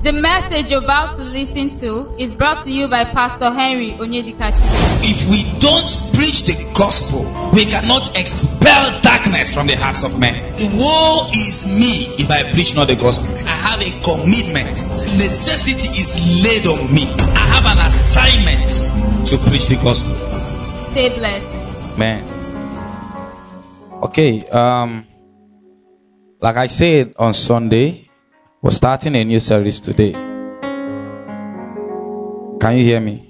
The message you're about to listen to is brought to you by Pastor Henry Onyedikachi. If we don't preach the gospel, we cannot expel darkness from the hearts of men. Woe is me if I preach not the gospel. I have a commitment. Necessity is laid on me. I have an assignment to preach the gospel. Stay blessed. Man. Okay, like I said on Sunday, we're starting a new series today. Can you hear me?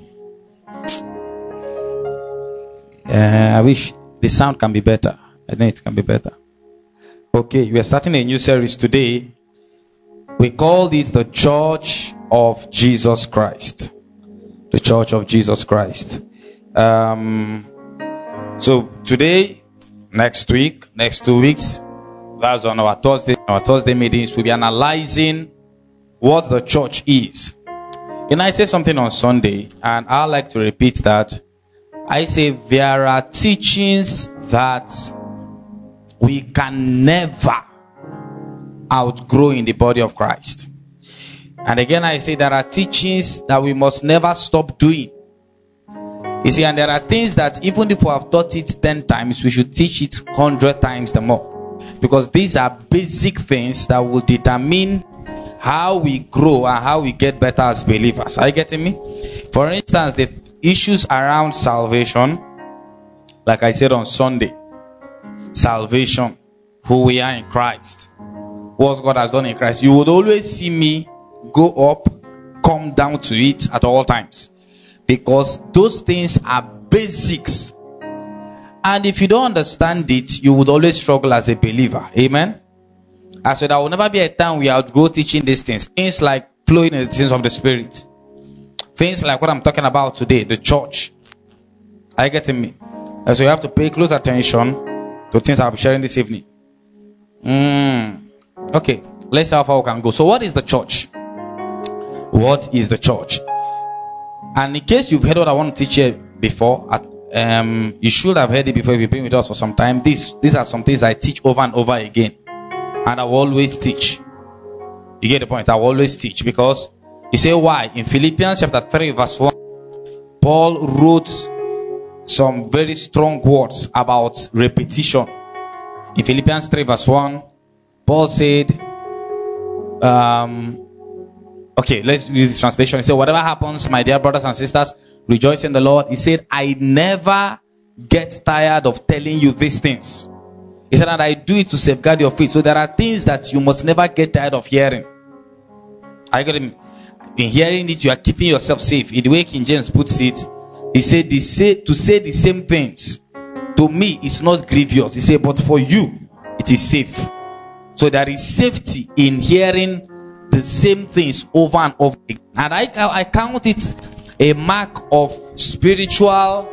I wish the sound can be better. I think it can be better. Okay, we are starting a new series today. We called it the Church of Jesus Christ. The Church of Jesus Christ. So today, next week, next 2 weeks, that's on our Thursday meetings, we'll be analyzing what the church is. And I said something on Sunday, and I like to repeat that. I say there are teachings that we can never outgrow in the body of Christ. And again, I say there are teachings that we must never stop doing. You see, and there are things that even if we have taught it 10 times, we should teach it 100 times the more. Because these are basic things that will determine how we grow and how we get better as believers. Are you getting me? For instance, the issues around salvation, like I said on Sunday, salvation, who we are in Christ, what God has done in Christ. You would always see me go up, come down to it at all times. Because those things are basics. And if you don't understand it, you would always struggle as a believer. Amen? I said there will never be a time we outgrow teaching these things. Things like flowing in the things of the Spirit. Things like what I'm talking about today, the church. Are you getting me? And so you have to pay close attention to things I'll be sharing this evening. Okay, let's see how far we can go. So what is the church? What is the church? And in case you've heard what I want to teach you before, you should have heard it before. If you've been with us for some time, these are some things I teach over and over again, and I will always teach. You get the point? I will always teach, because you say why? In Philippians chapter 3 verse 1, Paul wrote some very strong words about repetition. In Philippians 3 verse 1, Paul said, okay, let's read this translation. He said, whatever happens, my dear brothers and sisters, rejoice in the Lord. He said, I never get tired of telling you these things. He said, and I do it to safeguard your faith. So there are things that you must never get tired of hearing. I got him. In hearing it, you are keeping yourself safe. In the way King James puts it, he said, to say the same things, to me, it's not grievous. He said, but for you, it is safe. So there is safety in hearing the same things over and over again. And I count it a mark of spiritual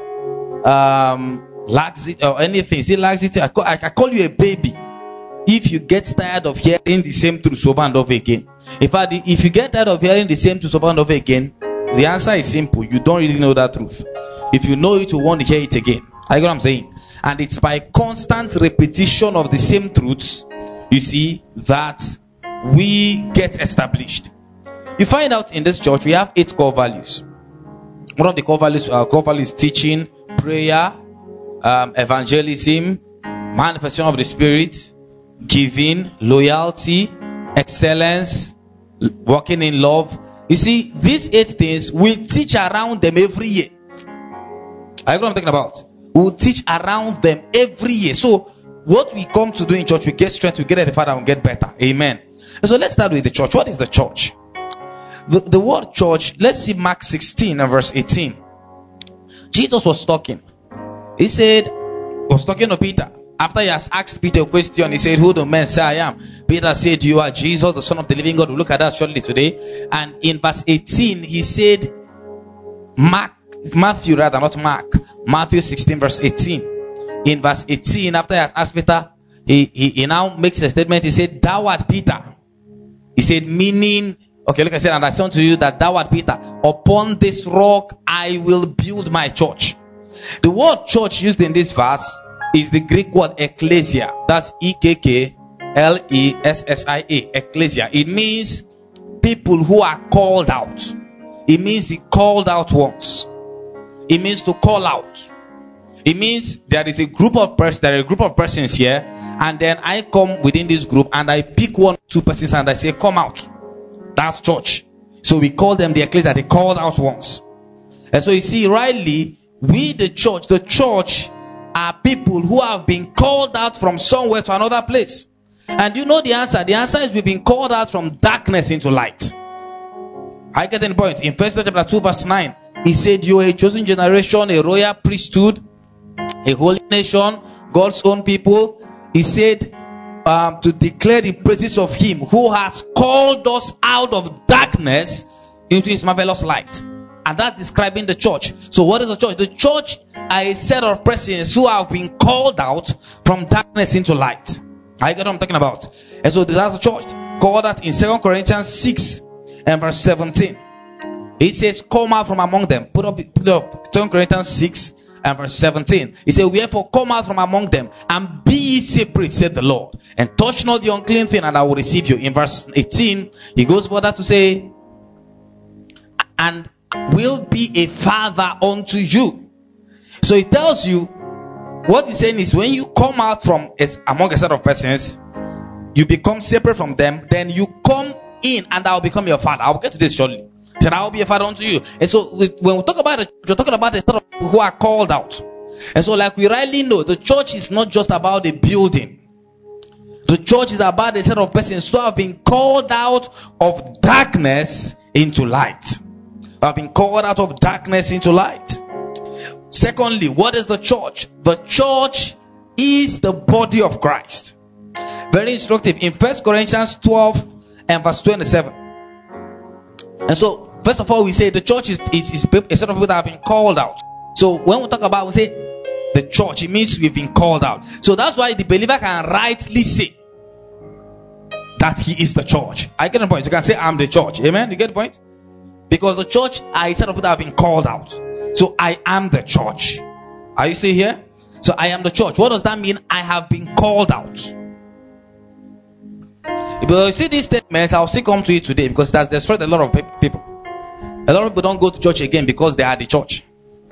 laxity or anything. Is it laxity? I call you a baby if you get tired of hearing the same truth over and over again. In fact, if you get tired of hearing the same truth over and over again, the answer is simple. You don't really know that truth. If you know it, you want to hear it again. I get what I'm saying? And it's by constant repetition of the same truths, you see, that we get established. You find out in this church, we have 8 core values. One of the core values is teaching, prayer, evangelism, manifestation of the Spirit, giving, loyalty, excellence, walking in love. You see, these 8 things, we teach around them every year. I know what I'm talking about. We'll teach around them every year. So, what we come to do in church, we get strength, we get edified, and we get better. Amen. So let's start with the church. What is the church? The word church, let's see Mark 16 and verse 18. Jesus was talking. He was talking to Peter. After he has asked Peter a question, he said, who do men say I am? Peter said, you are Jesus, the Son of the living God. We'll look at that shortly today. And in verse 18, he said, Matthew 16 verse 18. In verse 18, after he has asked Peter, he now makes a statement. He said, thou art Peter. He said, meaning, okay, look, I said, and I say unto you that thou art Peter. Upon this rock I will build my church. The word church used in this verse is the Greek word ecclesia. That's E-K-K-L-E-S-S-I-A. Ecclesia. It means people who are called out. It means the called out ones. It means to call out. It means there is a group of persons here, and then I come within this group and I pick 1 or 2 persons and I say, come out. That's church. So we call them the ecclesia, the called out ones. And so you see, rightly, we the church are people who have been called out from somewhere to another place. And you know the answer. The answer is we've been called out from darkness into light. I get the point. In 1 Peter chapter 2 verse 9, he said, you are a chosen generation, a royal priesthood, a holy nation, God's own people. He said to declare the praises of him who has called us out of darkness into his marvelous light. And that's describing the church. So what is the church? The church are a set of persons who have been called out from darkness into light. I get what I'm talking about. And so that's the church. Called out in 2 Corinthians 6 and verse 17. It says, come out from among them. Put up 2 Corinthians 6 and verse 17. He said, wherefore come out from among them and be ye separate, said the Lord, and touch not the unclean thing, and I will receive you. In verse 18, he goes further to say, and will be a father unto you. So he tells you, what he's saying is, when you come out from among a set of persons, you become separate from them, then you come in and I will become your father. I will get to this shortly. Then I will be a father unto you. And so when we talk about it, we're talking about a set of people who are called out. And so like we rightly know, the church is not just about a building. The church is about a set of persons who have been called out of darkness into light. Have been called out of darkness into light. Secondly, what is the church? The church is the body of Christ. Very instructive. In 1 Corinthians 12 and verse 27. And so, first of all, we say the church is a set of people that have been called out. So when we talk about, we say the church, it means we've been called out. So that's why the believer can rightly say that he is the church. I get the point. You can say, I'm the church. Amen? You get the point? Because the church are a set of people that have been called out. So I am the church. Are you still here? So I am the church. What does that mean? I have been called out. If you see these statements, I'll still come to it today because it has destroyed a lot of people. A lot of people don't go to church again because they are the church.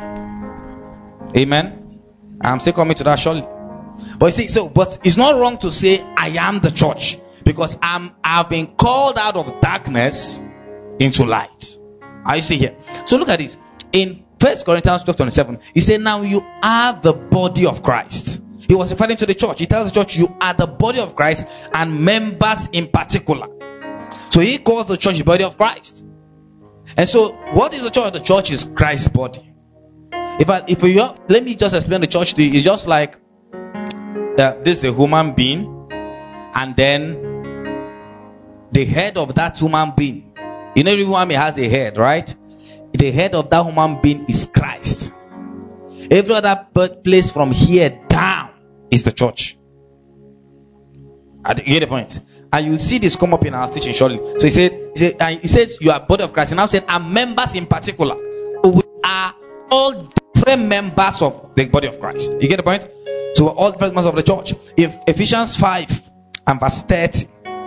Amen. I'm still coming to that shortly. But you see, but it's not wrong to say I am the church because I've been called out of darkness into light. Are you see here? So look at this. In 1 Corinthians 12:27, he said, now you are the body of Christ. He was referring to the church. He tells the church, you are the body of Christ and members in particular. So he calls the church the body of Christ. And so what is the church? The church is Christ's body. Let me just explain the church to you. It's just like this is a human being, and then the head of that human being. You know, every human being has a head, right? The head of that human being is Christ. Every other place from here down is the church. You get the point? And you see this come up in our teaching shortly. So he says you are body of Christ. He now said, and members in particular. We are all different members of the body of Christ. You get the point? So we're all different members of the church. In Ephesians 5 and verse 30,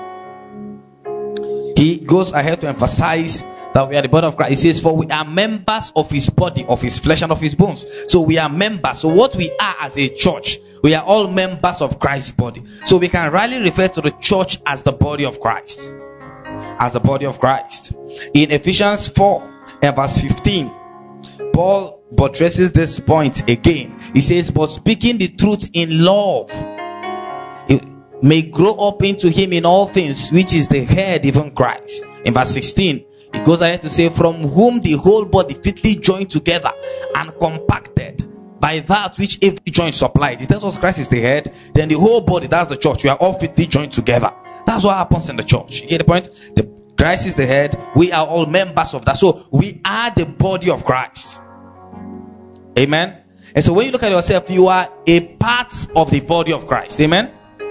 he goes ahead to emphasize that we are the body of Christ. He says, for we are members of his body, of his flesh and of his bones. So we are members. So what we are as a church, we are all members of Christ's body. So we can rightly refer to the church as the body of Christ. As the body of Christ. In Ephesians 4 and verse 15, Paul buttresses this point again. He says, but speaking the truth in love, it may grow up into him in all things, which is the head, even Christ. In verse 16, it goes ahead to say, from whom the whole body fitly joined together and compacted by that which every joint supplied. It tells us Christ is the head, then the whole body, that's the church. We are all fitly joined together. That's what happens in the church. You get the point? Christ is the head. We are all members of that. So we are the body of Christ. Amen. And so when you look at yourself, you are a part of the body of Christ. Amen.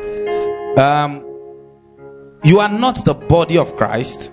You are not the body of Christ.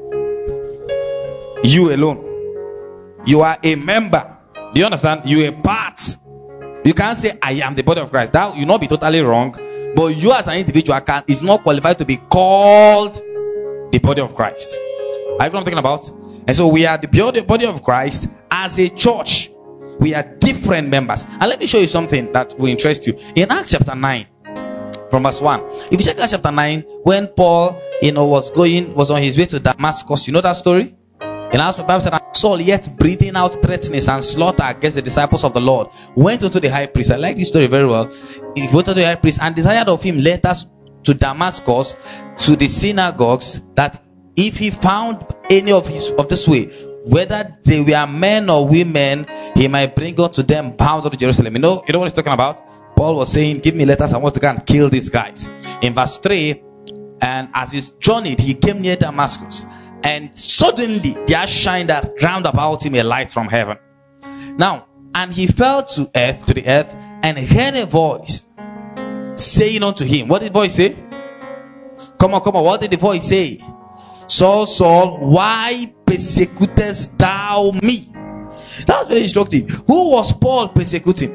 You alone. You are a member. Do you understand? You are a part. You can't say I am the body of Christ. That will not be totally wrong. But you as an individual is not qualified to be called the body of Christ. Are you know what I'm talking about? And so we are the body of Christ as a church. We are different members. And let me show you something that will interest you. In Acts chapter 9, from verse 1. If you check Acts chapter 9, when Paul, was on his way to Damascus, you know that story? In Acts, the Bible said, Saul, yet breathing out threatenings and slaughter against the disciples of the Lord, went unto the high priest. I like this story very well. He went unto the high priest and desired of him letters to Damascus, to the synagogues, that if he found any of this way, whether they were men or women, he might bring unto them bound unto Jerusalem. You know what he's talking about? Paul was saying, give me letters, I want to go and kill these guys. In verse 3, and as he journeyed, he came near Damascus, and suddenly there shined round about him a light from heaven. Now, and he fell to the earth, and heard a voice saying unto him, what did the voice say? Come on, what did the voice say? Saul, Saul, why persecutest thou me? That's very instructive. Who was Paul persecuting?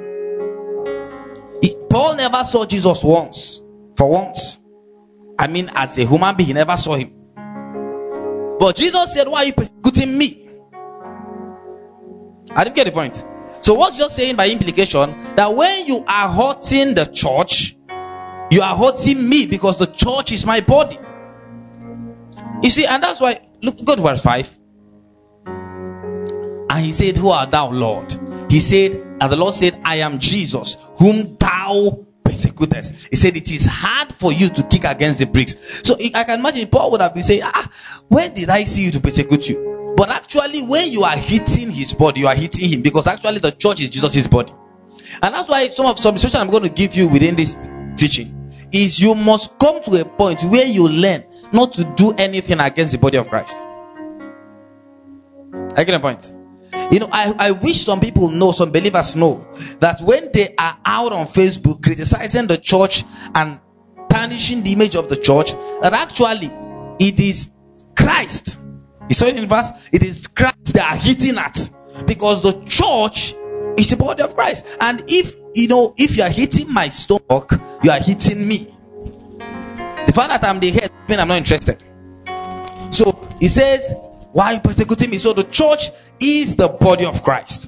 Paul never saw Jesus once. For once. I mean, as a human being, he never saw him. But Jesus said, why are you persecuting me? I didn't get the point. So what's just saying by implication? That when you are hurting the church, you are hurting me, because the church is my body. You see, and that's why, go to verse 5. And he said, who art thou, Lord? He said, and the Lord said, I am Jesus, whom thou persecutest. He said, it is hard for you to kick against the bricks. So I can imagine Paul would have been saying, when did I see you to persecute you? But actually, when you are hitting his body, you are hitting him, because actually the church is Jesus' body. And that's why some instruction I'm going to give you within this teaching is you must come to a point where you learn not to do anything against the body of Christ. I get a point. I wish some people know, some believers know, that when they are out on Facebook criticizing the church and tarnishing the image of the church, that actually it is Christ. You saw it in verse, it is Christ they are hitting at, because the church is the body of Christ. And if you are hitting my stomach, you are hitting me. The fact that I'm the head, I'm not interested. So he says, why are you persecuting me? So the church is the body of Christ.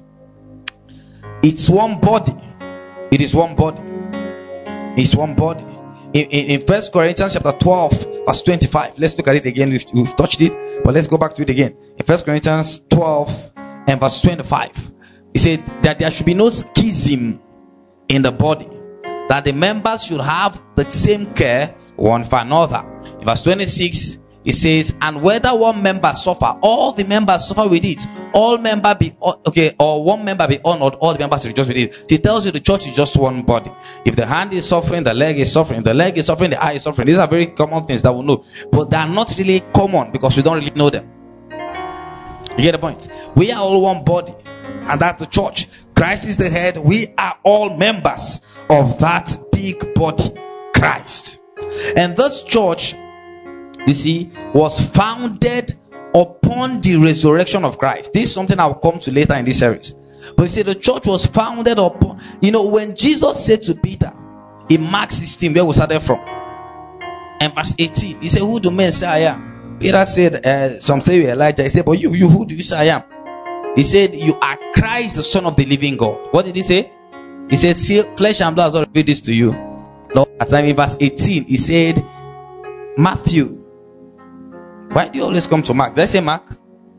It's one body. It is one body. It's one body. In 1 Corinthians chapter 12, verse 25. Let's look at it again. We've touched it, but let's go back to it again. In 1 Corinthians 12 and verse 25. He said that there should be no schism in the body, that the members should have the same care one for another. In verse 26, it says, and whether one member suffer, all the members suffer with it. Or one member be honored, all the members rejoice with it. It tells you the church is just one body. If the hand is suffering, the leg is suffering. If the leg is suffering, the eye is suffering. These are very common things that we know, but they are not really common because we don't really know them. You get the point? We are all one body, and that's the church. Christ is the head. We are all members of that big body, Christ. And this church, you see, was founded upon the resurrection of Christ. This is something I'll come to later in this series. But you see, the church was founded upon, when Jesus said to Peter in Mark 16, where we started from, and verse 18, he said, who do men say I am? Peter said, some say you're Elijah. He said, but you, who do you say I am? He said, you are Christ, the Son of the living God. What did he say? He said, see, flesh and blood has not revealed this to you. Lord, at the time in verse 18, he said, Matthew. Why do you always come to Mark? Did I say Mark?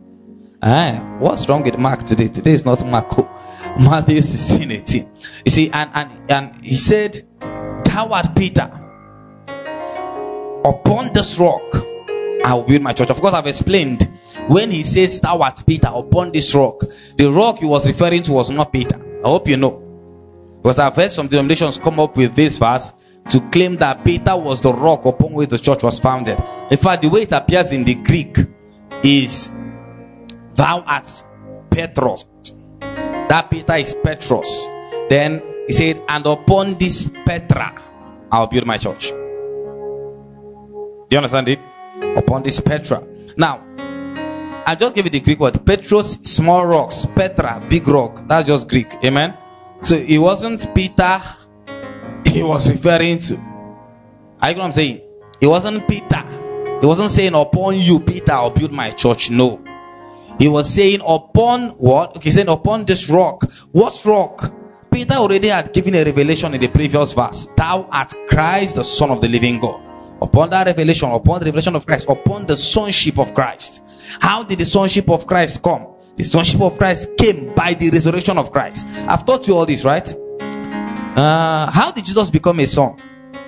What's wrong with Mark today? Today is not Mark. Matthew 16:18. You see, and he said, thou art Peter. Upon this rock, I will build my church. Of course, I've explained. When he says, thou art Peter, upon this rock, the rock he was referring to was not Peter. I hope you know. Because I've heard some denominations come up with this verse to claim that Peter was the rock upon which the church was founded. In fact, the way it appears in the Greek is, thou art Petros. That Peter is Petros. Then he said, and upon this Petra, I'll build my church. Do you understand it? Upon this Petra. Now, I just give you the Greek word. Petros, small rocks. Petra, big rock. That's just Greek. Amen? So it wasn't Peter he was referring to. Are you know what I'm saying? It wasn't Peter He wasn't saying, upon you, Peter, I'll build my church. No. He was saying, upon what? Okay, saying, upon this rock. What rock? Peter already had given a revelation in the previous verse. Thou art Christ, the Son of the living God. Upon that revelation, upon the revelation of Christ, upon the sonship of Christ. How did the sonship of Christ come? The sonship of Christ came by the resurrection of Christ. I've taught you all this, right? How did Jesus become a son?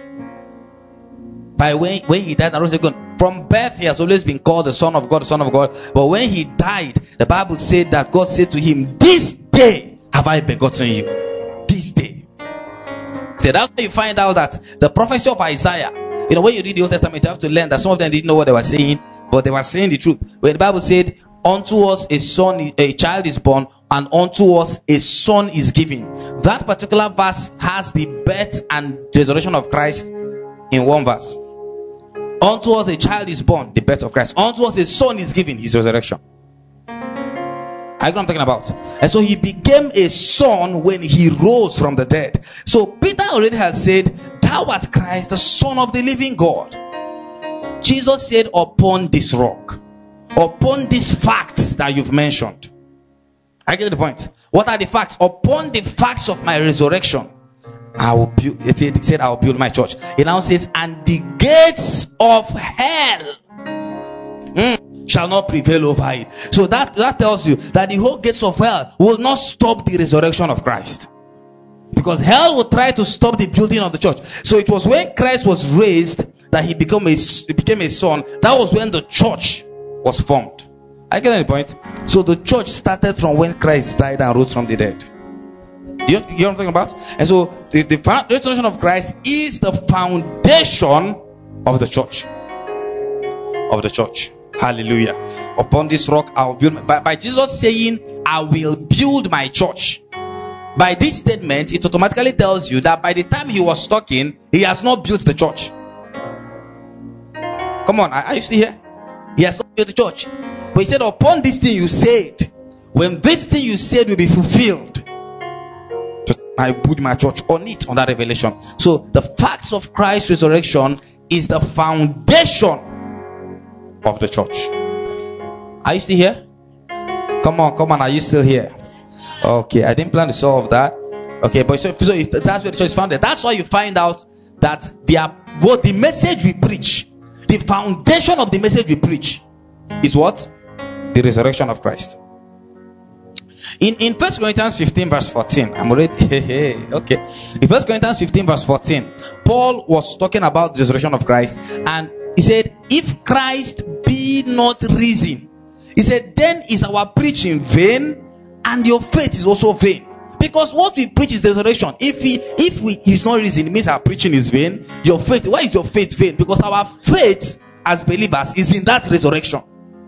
By when he died and rose again. From birth, he has always been called the Son of God, the Son of God. But when he died, the Bible said that God said to him, this day have I begotten you. This day. So that's why you find out that the prophecy of Isaiah, when you read the Old Testament, you have to learn that some of them didn't know what they were saying, but they were saying the truth. When the Bible said, unto us a child is born, and unto us a son is given. That particular verse has the birth and resurrection of Christ in one verse. Unto us a child is born, the birth of Christ. Unto us a son is given, his resurrection. I know what I'm talking about. And so he became a son when he rose from the dead. So Peter already has said, thou art Christ, the Son of the living God. Jesus said, upon this rock, upon these facts that you've mentioned. I get the point. What are the facts? Upon the facts of my resurrection, I will build. It said, I will build my church. It now says, and the gates of hell shall not prevail over it. So that tells you that the whole gates of hell will not stop the resurrection of Christ. Because hell will try to stop the building of the church. So it was when Christ was raised that he became a son. That was when the church was formed. I get the point. So the church started from when Christ died and rose from the dead. You know what I'm talking about? And so the resurrection of Christ is the foundation of the church. Of the church. Hallelujah. Upon this rock I will build. By Jesus saying, I will build my church. By this statement, it automatically tells you that by the time he was talking, he has not built the church. Come on, are you still here? He has not built the church. But he said, upon this thing you said, when this thing you said will be fulfilled, I build my church on it, on that revelation. So the facts of Christ's resurrection is the foundation of the church. Are you still here? Come on, are you still here? Okay, I didn't plan to solve that. Okay, but so that's where the church is founded. That's why you find out that the message we preach, the foundation of the message we preach is what? The resurrection of Christ. In 1 Corinthians 15 verse 14, I'm already okay. In 1 Corinthians 15 verse 14, Paul was talking about the resurrection of Christ, and he said, if Christ be not risen, he said, then is our preaching vain, and your faith is also vain. Because what we preach is the resurrection. If he's not risen, it means our preaching is vain. Your faith, why is your faith vain? Because our faith as believers is in that resurrection.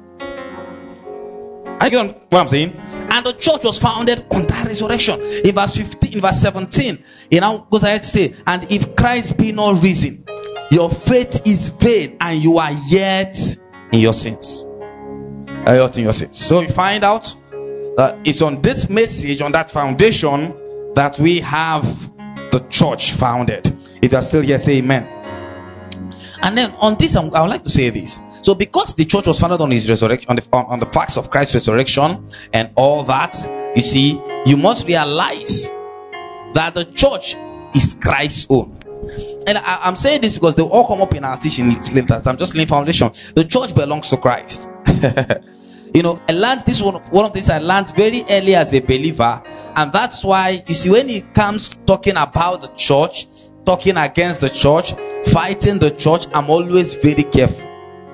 I get what I'm saying? And the church was founded on that resurrection. In verse 15, in verse 17, it now goes ahead to say, and if Christ be not risen, your faith is vain, and you are yet in your sins. So you find out that it's on this message, on that foundation, that we have the church founded. If you are still here, say amen. And then on this, I would like to say this. So because the church was founded on his resurrection, on the facts of Christ's resurrection and all that, you see, you must realize that the church is Christ's own. And I'm saying this because they all come up in our teaching. I'm just laying foundation. The church belongs to Christ. I learned this one of the things I learned very early as a believer, and that's why you see when it comes talking about the church, talking against the church, fighting the church, I'm always very careful.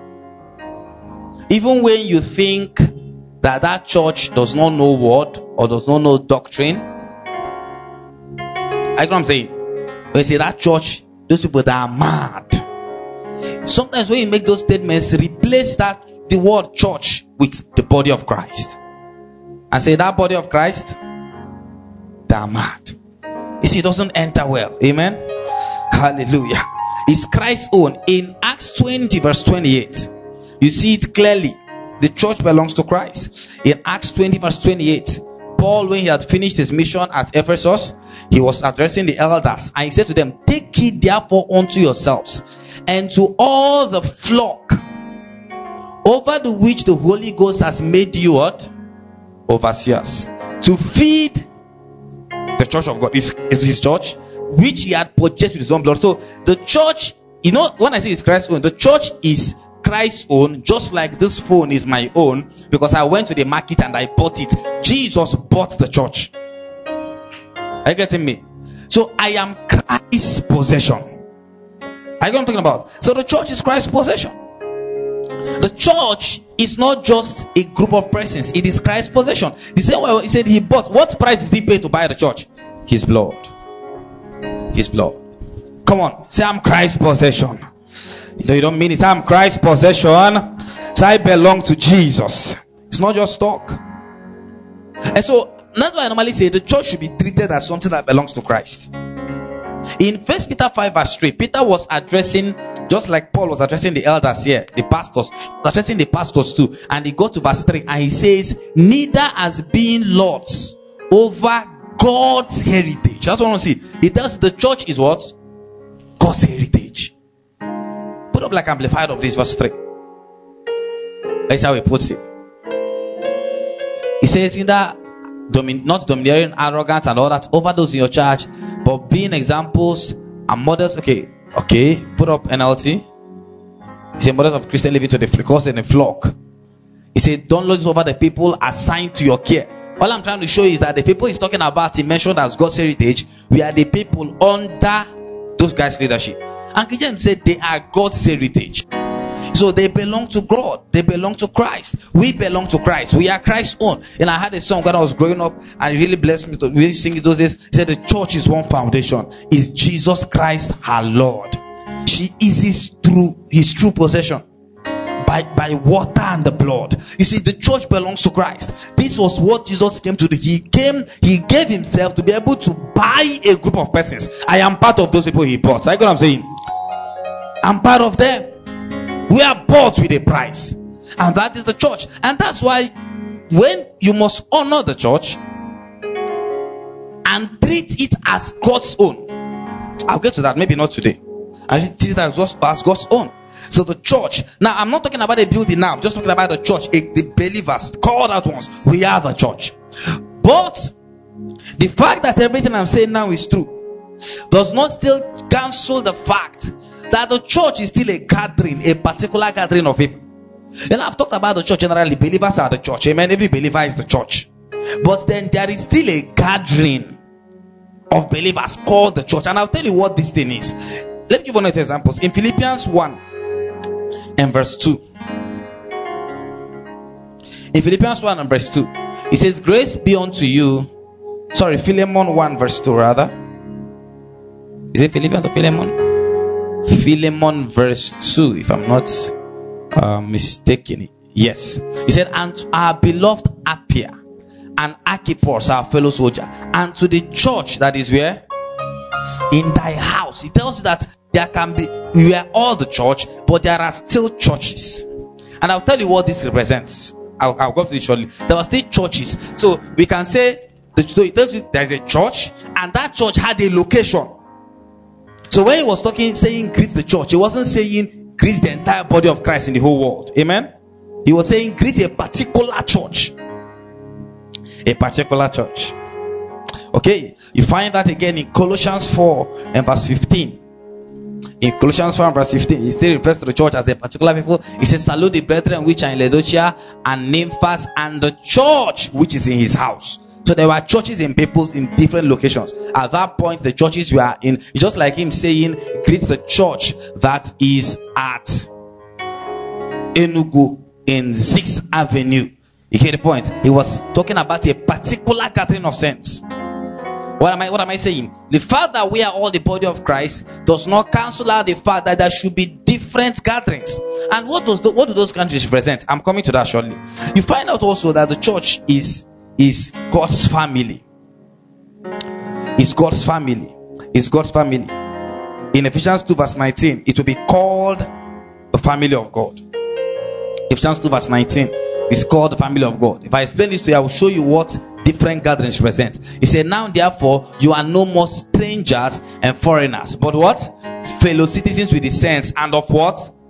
Even when you think that church does not know word or does not know doctrine, I know what I'm saying. When you say that church, those people that are mad. Sometimes when you make those statements, replace the word church with the body of Christ. And say that body of Christ, they are mad. You see, it doesn't enter well. Amen. Hallelujah. It's Christ's own. In Acts 20 verse 28, you see it clearly. The church belongs to Christ. In Acts 20 verse 28, Paul, when he had finished his mission at Ephesus, he was addressing the elders, and he said to them, take heed therefore unto yourselves and to all the flock over the which the Holy Ghost has made you what? Overseers. To feed the church of God. Is his church, which he had purchased with his own blood. So the church, when I say it's Christ's own, the church is Christ's own, just like this phone is my own, because I went to the market and I bought it. Jesus bought the church. Are you getting me? So I am Christ's possession. Are you know what I'm talking about? So the church is Christ's possession. The church is not just a group of persons, it is Christ's possession. The same way he said he bought. What price did he pay to buy the church? His blood. His blood. Come on, say I'm Christ's possession. You don't mean it. Say I'm Christ's possession. Say I belong to Jesus. It's not just talk. And so that's why I normally say the church should be treated as something that belongs to Christ. In 1 Peter 5 verse 3, Peter was addressing, just like Paul was addressing the elders here, the pastors, addressing the pastors too. And he got to verse 3 and he says, neither as being lords over God's heritage. That's what I want to see. He tells you the church is what? God's heritage. Put up like amplified of this verse 3. That's how he puts it. He says, not domineering, arrogant, and all that over those in your charge, but being examples and models. Okay. Put up NLT. He said, models of Christian living to the fleece and the flock. He said, don't lord over the people assigned to your care. All I'm trying to show you is that the people he's talking about, he mentioned as God's heritage, we are the people under those guys' leadership. And King James said they are God's heritage. So they belong to God. They belong to Christ. We belong to Christ. We are Christ's own. And I had a song when I was growing up, and it really blessed me to really sing it those days. He said the church is one foundation. Is Jesus Christ our Lord. She is his true possession. By water and the blood. You see, the church belongs to Christ. This was what Jesus came to do. He gave himself to be able to buy a group of persons. I am part of those people he bought. So you know what I'm saying? I'm part of them. We are bought with a price. And that is the church. And that's why when you must honor the church and treat it as God's own. I'll get to that, maybe not today. And treat it as God's own. So the church. Now I'm not talking about a building now. I'm just talking about the church. The believers, called out ones. We are the church. But the fact that everything I'm saying now is true does not still cancel the fact that the church is still a gathering, a particular gathering of people. And I've talked about the church generally. Believers are the church. Amen. Every believer is the church. But then there is still a gathering of believers called the church. And I'll tell you what this thing is. Let me give one of the examples. In Philippians 1 and verse 2. In Philippians 1 and verse 2. It says, grace be unto you. Sorry, Philemon 1 verse 2 rather. Is it Philippians or Philemon? Philemon verse 2, if I'm not mistaken. Yes. He said, and to our beloved Appia and Archippus, our fellow soldier, and to the church that is where? In thy house. He tells you that there can be, we are all the church, but there are still churches. And I'll tell you what this represents. I'll go to this shortly. There are still churches. So we can say, so it tells you there's a church, and that church had a location. So when he was saying greet the church, he wasn't saying greet the entire body of Christ in the whole world. Amen. He was saying greet a particular church. A particular church. Okay. You find that again in Colossians 4 and verse 15. In Colossians 4 and verse 15, he still refers to the church as a particular people. He says, salute the brethren which are in Laodicea and Nymphas and the church which is in his house. So there were churches in peoples in different locations. At that point, the churches were in, it's just like him saying, greet the church that is at Enugu in 6th Avenue. You get the point? He was talking about a particular gathering of saints. What am I saying? The fact that we are all the body of Christ does not cancel out the fact that there should be different gatherings. And what do those countries represent? I'm coming to that shortly. You find out also that the church is God's family. It's God's family. It's God's family. In Ephesians 2 verse 19, it will be called the family of God. Ephesians 2 verse 19 is called the family of God. If I explain this to you, I will show you what different gatherings represent. He said, now therefore you are no more strangers and foreigners, but what? Fellow citizens with the saints and of what?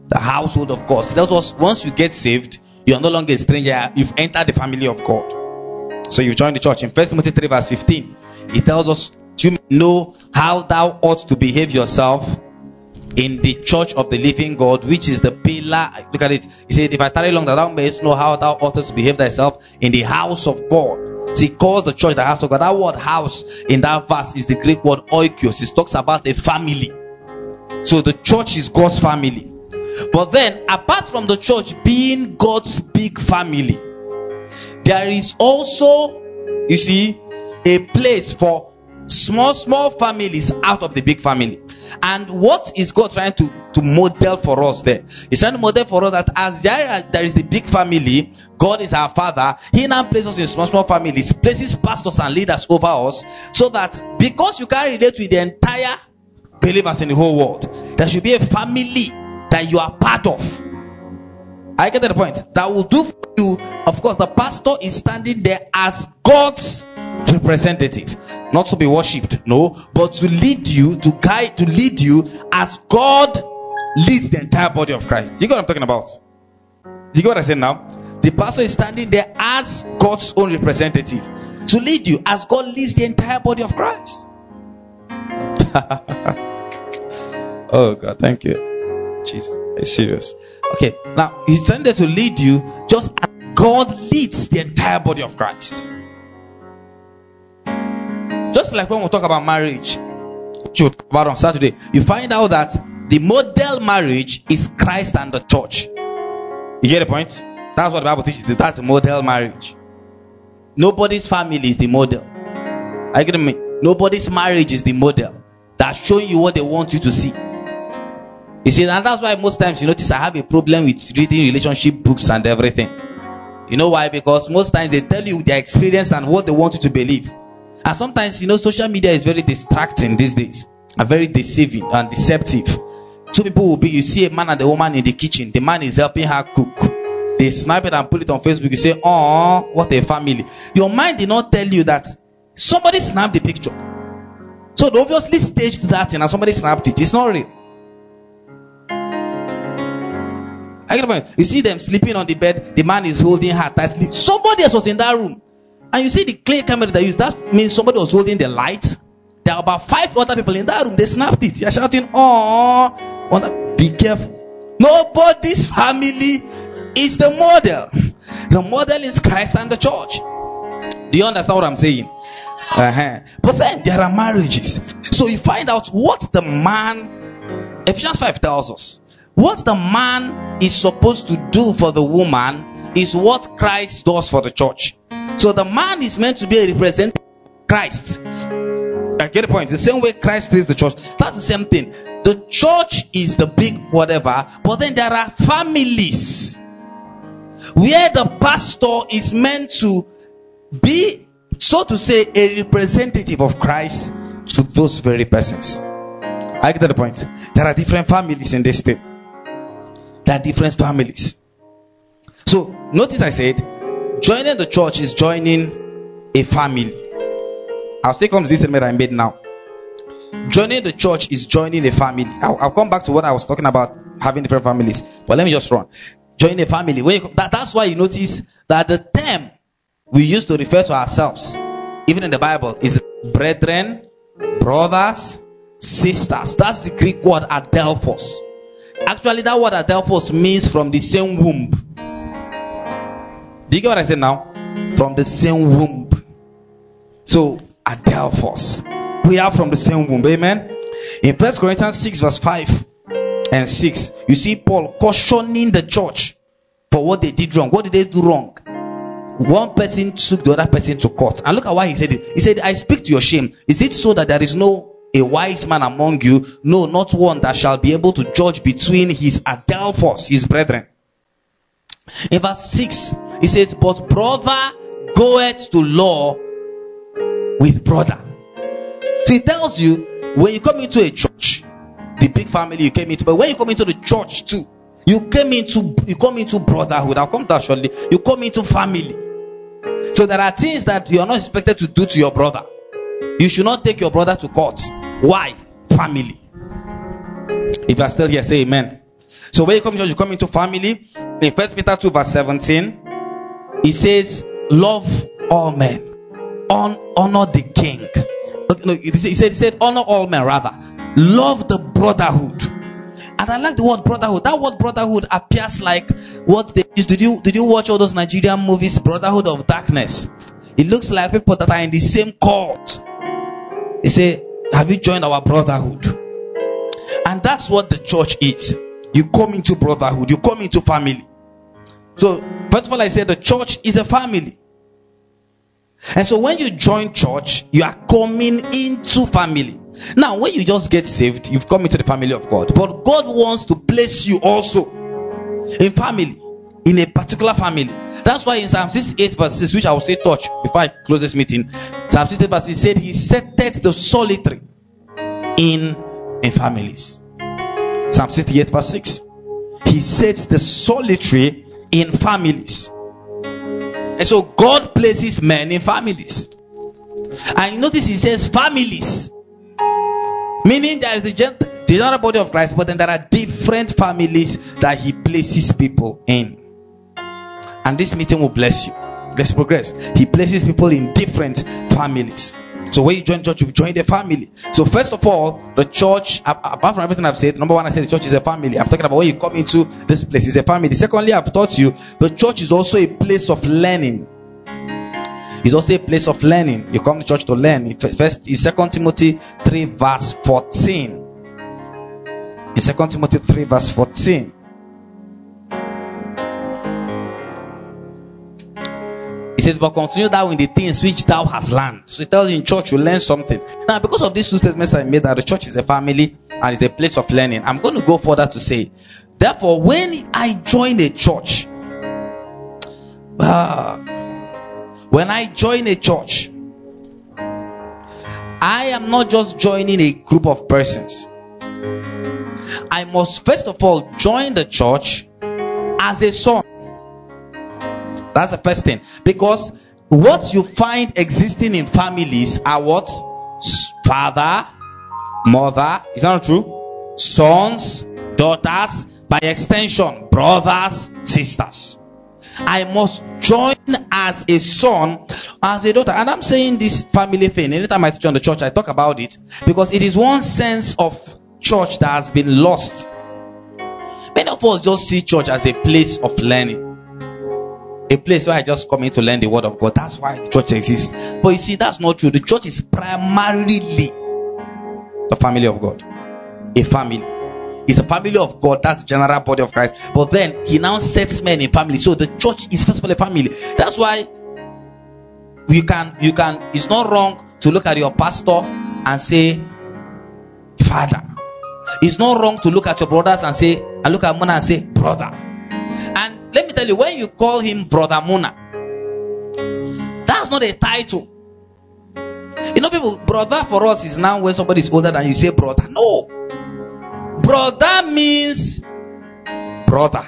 The household of God. That was once you get saved, you are no longer a stranger. You've entered the family of God. So you've joined the church. In 1 Timothy 3 verse 15, it tells us you know how thou ought to behave yourself in the church of the living God, which is the pillar. Look at it. He said, if I tarry long, that thou mayest know how thou oughtest to behave thyself in the house of God. So he calls the church the house of God. That word house in that verse is the Greek word oikos. It talks about a family. So the church is God's family. But then, apart from the church being God's big family, there is also, you see, a place for small families out of the big family. And what is God trying to model for us there? He's trying to model for us that as there is the big family, God is our father. He now places us in small families, places pastors and leaders over us, so that because you can't relate with the entire believers in the whole world, there should be a family that you are part of. I get the point. That will do for you. Of course, the pastor is standing there as God's representative, not to be worshipped, no, but to lead you, to guide, to lead you as God leads the entire body of Christ. Do you get what I'm talking about? Do you get what I said now? The pastor is standing there as God's own representative to lead you as God leads the entire body of Christ. Oh God, thank you, Jesus. It's serious. Okay, now he's standing there to lead you just as God leads the entire body of Christ. Just like when we talk about marriage, which we'll talk about on Saturday, you find out that the model marriage is Christ and the church. You get the point? That's what the Bible teaches. That's the model marriage. Nobody's family is the model. Are you getting me? Nobody's marriage is the model. That's showing you what they want you to see. You see, and that's why most times you notice I have a problem with reading relationship books and everything. You know why? Because most times they tell you their experience and what they want you to believe. And sometimes, social media is very distracting these days and very deceiving and deceptive. Two people will be, you see a man and a woman in the kitchen. The man is helping her cook. They snap it and put it on Facebook. You say, oh, what a family. Your mind did not tell you that somebody snapped the picture. So they obviously staged that and somebody snapped it. It's not real. I get the point. You see them sleeping on the bed. The man is holding her tightly. Somebody else was in that room. And you see the clear camera they use. That means somebody was holding the light. There are about 5 other people in that room. They snapped it. You're shouting, oh, be careful. Nobody's family is the model. The model is Christ and the church. Do you understand what I'm saying? But then there are marriages. So you find out what the man, Ephesians 5 tells us, what the man is supposed to do for the woman is what Christ does for the church. So the man is meant to be a representative of Christ. I get the point. The same way Christ is the church. That's the same thing. The church is the big whatever, but then there are families where the pastor is meant to be, so to say, a representative of Christ to those very persons. I get the point. There are different families in this thing. There are different families. So notice I said, joining the church is joining a family. I'll still come to this statement I made now. Joining the church is joining a family. I'll come back to what I was talking about, having different families. But let me just run. Join a family. That's why you notice that the term we use to refer to ourselves, even in the Bible, is brethren, brothers, sisters. That's the Greek word adelphos. Actually, that word adelphos means from the same womb. Do you get what I said now? From the same womb. So, adelphos. We are from the same womb. Amen. In 1 Corinthians 6 verse 5 and 6, you see Paul cautioning the church for what they did wrong. What did they do wrong? One person took the other person to court. And look at why he said it. He said, I speak to your shame. Is it so that there is no a wise man among you? No, not one that shall be able to judge between his adelphos, his brethren. In verse 6, he says, but brother goeth to law with brother. So it tells you, when you come into a church, the big family you came into, but when you come into the church too, you come into brotherhood. I'll come to that shortly. You come into family. So there are things that you are not expected to do to your brother. You should not take your brother to court. Why? Family. If you are still here, say amen. So when you come to church, you come into family. In 1 Peter 2 verse 17, it says, love all men. Honor the king. No, he said, honor all men rather. Love the brotherhood. And I like the word brotherhood. That word brotherhood appears like what they used to do. Did you watch all those Nigerian movies, Brotherhood of Darkness? It looks like people that are in the same cult. They say, have you joined our brotherhood? And that's what the church is. You come into brotherhood. You come into family. So, first of all, I said the church is a family. And so when you join church, you are coming into family. Now, when you just get saved, you've come into the family of God. But God wants to place you also in family, in a particular family. That's why in Psalm 68 verse 6, which I will say touch before I close this meeting, Psalm 68 verse 6 said, he setteth the solitary in families. Psalm 68 verse 6. He sets the solitary in families. And so God places men in families. And you notice he says families. Meaning there is the general body of Christ, but then there are different families that he places people in. And this meeting will bless you. Let's progress. He places people in different families. So when you join church, you join the family. So first of all, the church, apart from everything I've said, number one, I said the church is a family. I'm talking about when you come into this place, it's a family. Secondly, I've taught you the church is also a place of learning. It's also a place of learning. You come to church to learn. First is 2 Timothy 3 verse 14. In 2 Timothy 3 verse 14. It says, but continue thou in the things which thou hast learned. So it tells you in church you learn something. Now, because of these two statements I made, that the church is a family and is a place of learning, I'm going to go further to say, therefore, when I join a church, I am not just joining a group of persons. I must first of all join the church as a son. That's the first thing. Because what you find existing in families are what? Father, mother. Is that not true? Sons, daughters, by extension, brothers, sisters. I must join as a son, as a daughter. And I'm saying this family thing. Anytime I teach on the church, I talk about it. Because it is one sense of church that has been lost. Many of us just see church as a place of learning. A place where I just come in to learn the word of God. That's why the church exists. But you see, that's not true. The church is primarily the family of God. A family. It's a family of God. That's the general body of Christ. But then he now sets men in family. So the church is first of all a family. That's why you can. It's not wrong to look at your pastor and say, Father. It's not wrong to look at your brothers and look at Mona and say, brother. And let me tell you, when you call him Brother Muna, that's not a title. You know, people, brother for us is now when somebody is older than you say brother. No. Brother means brother.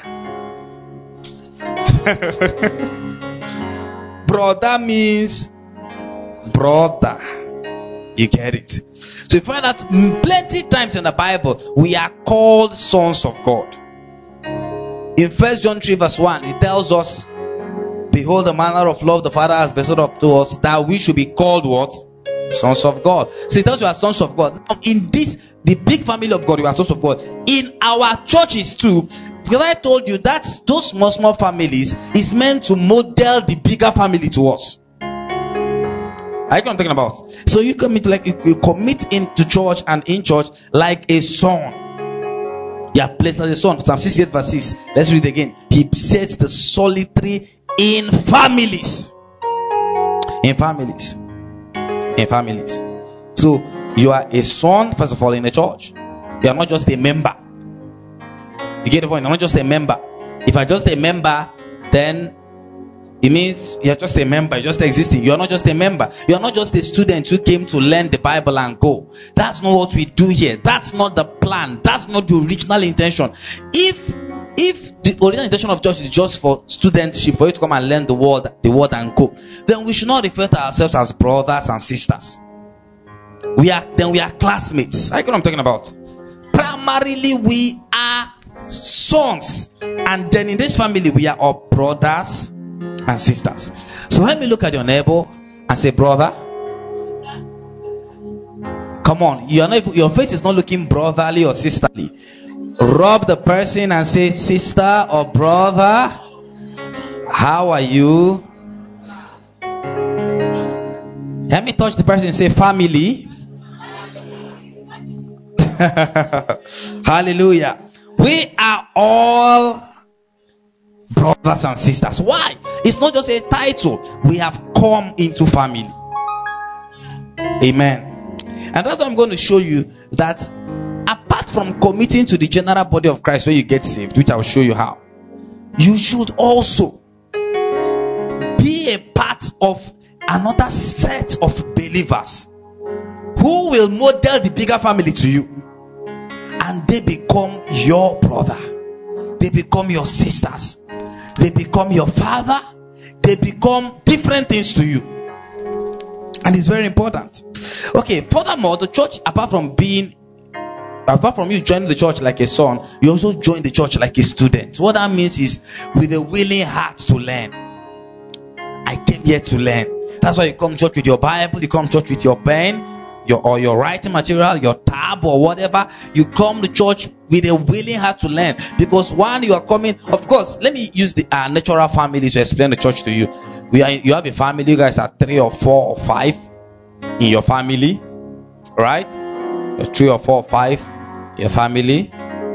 Brother means brother. You get it? So you find that plenty times in the Bible, we are called sons of God. In 1 John 3 verse 1, it tells us, behold the manner of love the Father has bestowed up to us, that we should be called what? Sons of God. So it tells you are sons of God. Now, in this, the big family of God, you are sons of God. In our churches too, because I told you that those small families is meant to model the bigger family to us. I know what I'm talking about. So you commit you commit into church and in church like a son. You are placed as a son. Psalm 68 verse 6. Let's read it again. He sets the solitary in families. In families. In families. So you are a son, first of all, in a church. You are not just a member. You get the point? You're not just a member. If you're just a member, then it means you're just a member, you're just existing. You're not just a member. You're not just a student who came to learn the Bible and go. That's not what we do here. That's not the plan. That's not the original intention. If the original intention of church is just for studentship, for you to come and learn the word and go, then we should not refer to ourselves as brothers and sisters. We are classmates. I know what I'm talking about. Primarily, we are sons. And then in this family, we are all brothers and sisters. So let me look at your neighbor and say, brother. Come on, your face is not looking brotherly or sisterly. Rub the person and say, sister or brother, how are you? Let me touch the person and say, family. Hallelujah. We are all brothers and sisters. Why? It's not just a title. We have come into family. Amen. And that's what I'm going to show you, that apart from committing to the general body of Christ when you get saved, which I'll show you how, you should also be a part of another set of believers who will model the bigger family to you. And they become your brother. They become your sisters. They become your father. They become different things to you. And it's very important. Okay, furthermore, the church, apart from you joining the church like a son, you also join the church like a student. What that means is with a willing heart to learn. I came here to learn. That's why you come to church with your Bible, you come to church with your pen, your writing material, your tab or whatever. You come to church with a willing heart to learn. Because one, you are coming, of course, let me use the natural family to explain the church to you. You have a family, you guys are 3 or 4 or 5 in your family, right? There's 3 or 4 or 5 in your family.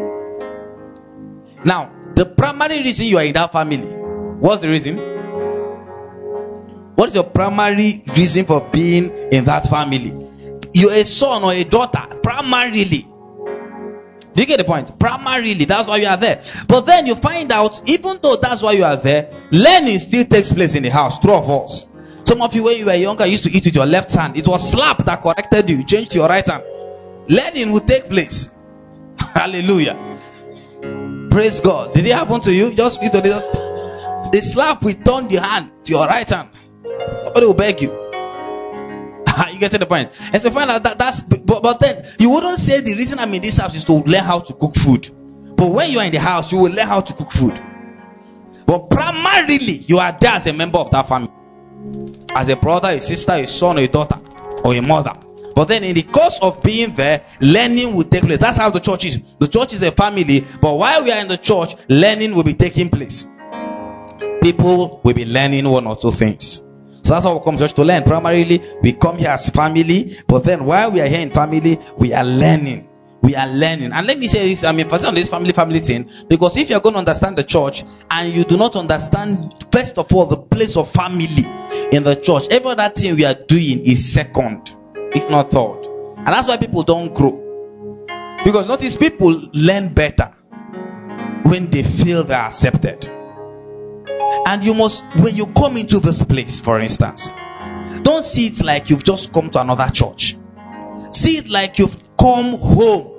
Now, the primary reason you are in that family, what's the reason? What is your primary reason for being in that family? You're a son or a daughter, primarily. Do you get the point? Primarily, that's why you are there. But then you find out, even though that's why you are there, learning still takes place in the house. True or false? Some of you, when you were younger, used to eat with your left hand. It was slap that corrected you. You changed to your right hand. Learning will take place. Hallelujah. Praise God. Did it happen to you? The slap will turn the hand to your right hand. Nobody will beg you. You get to the point. And so find out but then you wouldn't say the reason I'm in this house is to learn how to cook food. But when you are in the house, you will learn how to cook food. But primarily, you are there as a member of that family. As a brother, a sister, a son, a daughter, or a mother. But then in the course of being there, learning will take place. That's how the church is. The church is a family, but while we are in the church, learning will be taking place. People will be learning one or two things. So that's how we come to church, to learn. Primarily, we come here as family, but then while we are here in family, we are learning. We are learning. And let me say this, I'm emphasis on this family thing, because if you're going to understand the church, and you do not understand, first of all, the place of family in the church, every other thing we are doing is second, if not third. And that's why people don't grow. Because notice, people learn better when they feel they are accepted. And you must, when you come into this place, for instance, don't see it like you've just come to another church. See it like you've come home.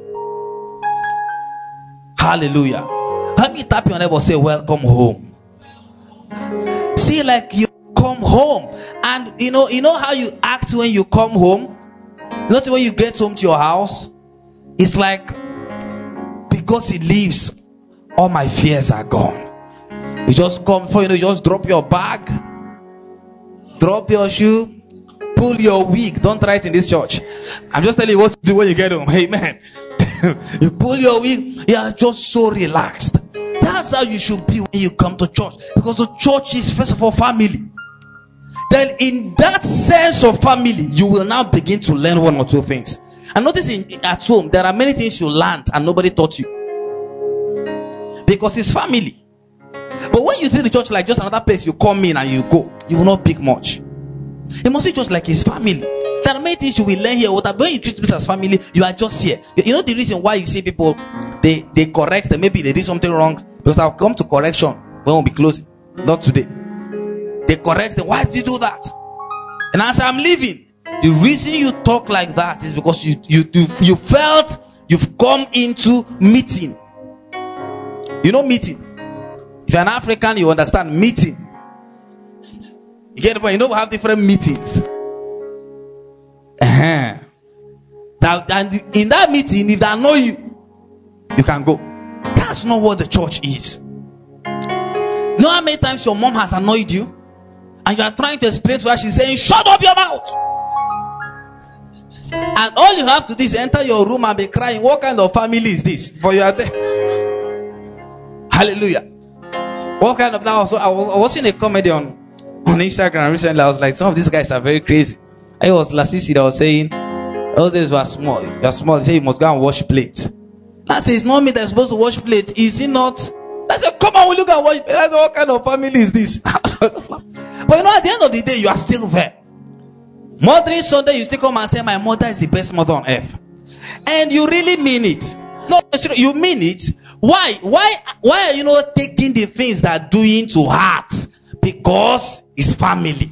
Hallelujah. Let me tap your neighbor and say, welcome home. See it like you come home. And you know how you act when you come home? Not when you get home to your house. It's like, because he leaves, all my fears are gone. You just come before you just drop your bag, drop your shoe, pull your wig. Don't try it in this church. I'm just telling you what to do when you get home. Amen. You pull your wig, you are just so relaxed. That's how you should be when you come to church. Because the church is first of all family. Then in that sense of family, you will now begin to learn one or two things. And notice at home, there are many things you learned and nobody taught you. Because it's family. But when you treat the church like just another place you come in and you go, you will not pick much. It must be just like his family. There are many things you will learn here. But when you treat people as family, you are just here. You know the reason why you see people, they correct them. Maybe they did something wrong. Because I'll come to correction when we'll be closing. Not today. They correct them. Why did you do that? And I say, I'm leaving. The reason you talk like that is because you felt you've come into meeting. You know meeting. If you're an African, you understand meeting. You get the point? You know we have different meetings. And in that meeting, if they know you, you can go. That's not what the church is. Know how many times your mom has annoyed you? And you are trying to explain to her, she's saying, shut up your mouth. And all you have to do is enter your room and be crying. What kind of family is this? But you are there. Hallelujah. What kind of now? So I was watching a comedy on Instagram recently. I was like, some of these guys are very crazy. I was Lasisi that was saying, those days were small. You are small. He said you must go and wash plates. I said, it's not me that's supposed to wash plates. Is it not? I said, come on, we look at what. I said, what kind of family is this? But at the end of the day, you are still there. Mothering Sunday, you still come and say, my mother is the best mother on earth. And you really mean it. No, you mean it. Why are you not taking the things that are doing to heart? Because it's family.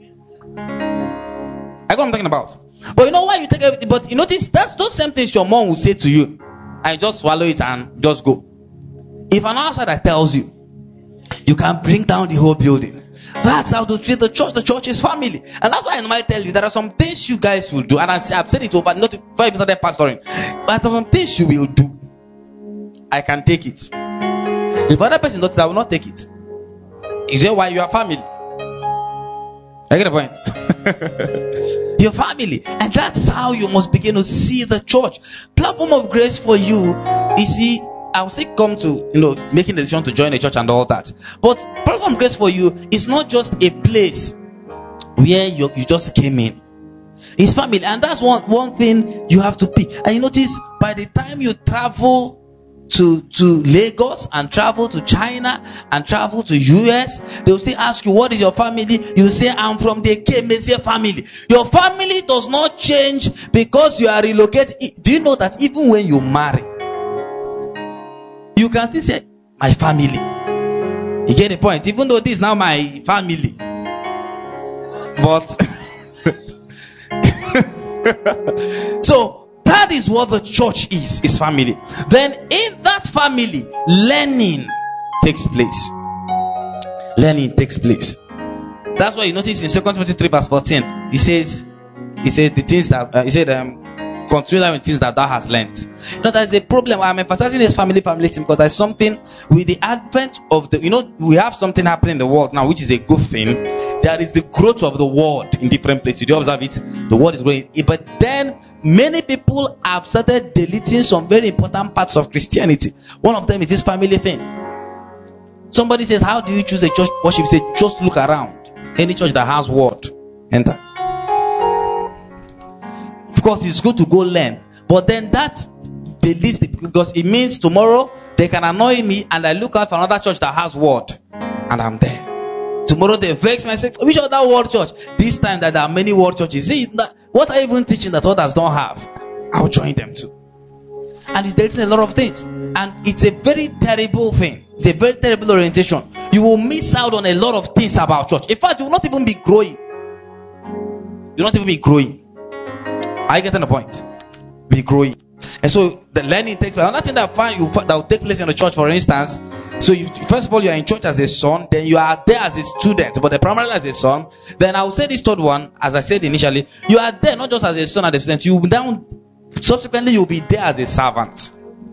I know what I'm talking about. But you know why you take everything? But you notice that's those same things your mom will say to you. And just swallow it and just go. If an outsider tells you, you can bring down the whole building. That's how to treat the church. The church is family. And that's why I normally tell you there are some things you guys will do. And I've said it over, not before I started pastoring. But there are some things you will do. I can take it. If other person does it, I will not take it. Is that why you are family? I get the point. Your family. And that's how you must begin to see the church. Platform of grace for you. You see, I will still come to, making the decision to join a church and all that. But platform of grace for you is not just a place where you just came in. It's family. And that's one thing you have to pick. And you notice, by the time you travel to Lagos and travel to China and travel to US, they'll still ask you, what is your family? You say, I'm from the Kemesia family. Your family does not change because you are relocated. Do you know that even when you marry, you can still say, my family. You get the point? Even though this is now my family. But so that is what the church is family. Then in that family, learning takes place. Learning takes place. That's why you notice in 2 Timothy 3 verse 14, he said the things that consider the things that thou hast learned. There's a problem. I'm emphasizing this family thing because there's something with the advent of we have something happening in the world now, which is a good thing. There is the growth of the world in different places. You do observe it. The world is growing. But then many people have started deleting some very important parts of Christianity. One of them is this family thing. Somebody says, how do you choose a church worship? Say, just look around. Any church that has word, enter. Of course, it's good to go learn. But then that's the least, because it means tomorrow they can annoy me and I look out for another church that has word. And I'm there. Tomorrow they vex me and say, which other world church? This time that there are many world churches. See, what are you even teaching that others don't have? I'll join them too. And it's deleting a lot of things. And it's a very terrible thing. It's a very terrible orientation. You will miss out on a lot of things about church. In fact, you will not even be growing. You will not even be growing. Are you getting the point? Be growing. And so the learning takes place. Another thing that will take place in the church, for instance. So first of all, you are in church as a son. Then you are there as a student, but primarily as a son. Then I will say this third one, as I said initially, you are there not just as a son and a student. Subsequently you will be there as a servant.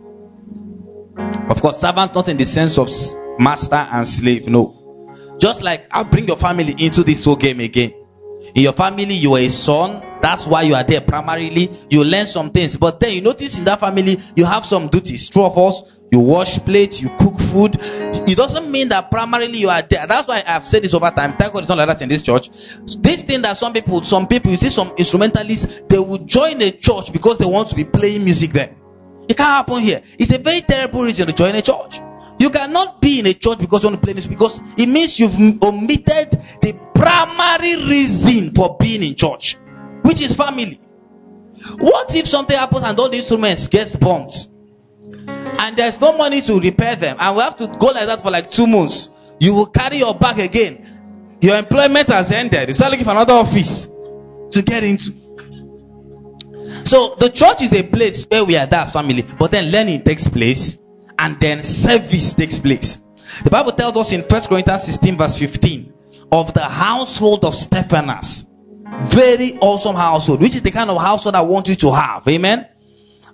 Of course, servants not in the sense of master and slave. No. Just like I'll bring your family into this whole game again. In your family, you are a son. That's why you are there primarily. You learn some things. But then you notice in that family, you have some duties. True of us, you wash plates, you cook food. It doesn't mean that primarily you are there. That's why I've said this over time. Thank God it's not like that in this church. This thing that some people, you see some instrumentalists, they will join a church because they want to be playing music there. It can't happen here. It's a very terrible reason to join a church. You cannot be in a church because you want to play music, because it means you've omitted the primary reason for being in church, which is family. What if something happens and all the instruments get bumped and there's no money to repair them, and we have to go like that for like 2 months? You will carry your bag again. Your employment has ended. You start looking for another office to get into. So the church is a place where we are there as family, but then learning takes place. And then service takes place. The Bible tells us in 1 Corinthians 16 verse 15 of the household of Stephanas. Very awesome household, which is the kind of household I want you to have. Amen.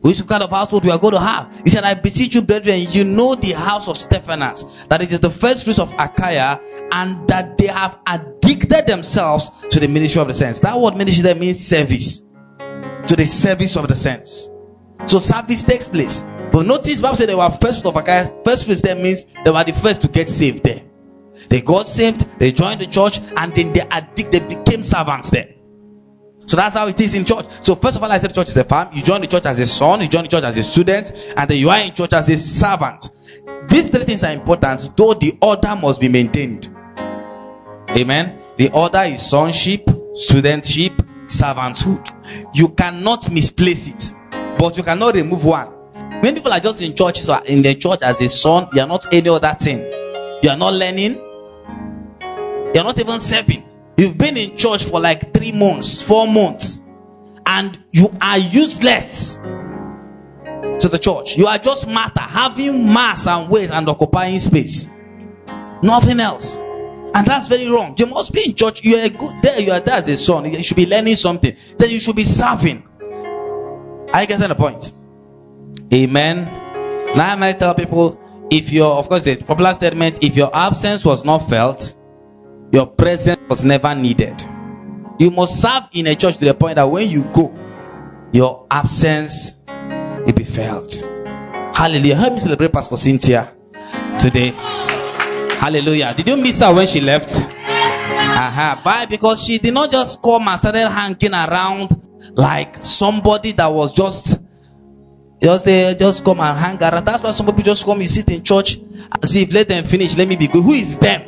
which kind of household we are going to have. He said, I beseech you, brethren, you know the house of Stephanas, that it is the first fruits of Achaia, and that they have addicted themselves to the ministry of the saints. That word ministry there means service. To the service of the saints. So service takes place. But notice, the Bible said they were first fruits of Achaia. First fruits there means they were the first to get saved there. They got saved, they joined the church, and then they became servants there. So that's how it is in church. So first of all, I said church is a farm. You join the church as a son, you join the church as a student, and then you are in church as a servant. These three things are important, though the order must be maintained. Amen. The order is sonship, studentship, servanthood. You cannot misplace it, but you cannot remove one. When people are just in church, so in the church as a son, you are not any other thing. You are not learning. You are not even serving. You've been in church for like 3 months, 4 months, and you are useless to the church. You are just matter, having mass and weight and occupying space. Nothing else. And that's very wrong. You must be in church. You are good there. You are there as a son. You should be learning something. Then you should be serving. Are you getting the point? Amen. Now I might tell people, if your, of course, the popular statement, if your absence was not felt, your presence was never needed. You must serve in a church to the point that when you go, your absence will be felt. Hallelujah. Help me celebrate Pastor Cynthia today. Hallelujah. Did you miss her when she left? Why? Because she did not just come and started hanging around like somebody that was just come and hang around. That's why some people just come, you sit in church as if let them finish, let me be good. Who is them?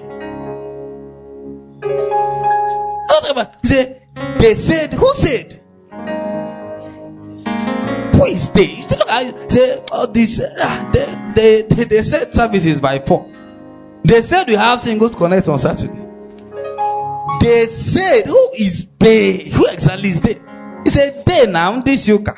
They said, who said? Who is they? You still look at say all this. They said services by 4. They said we have singles connect on Saturday. They said, who is they? Who exactly is they? He said, they now, this yuka.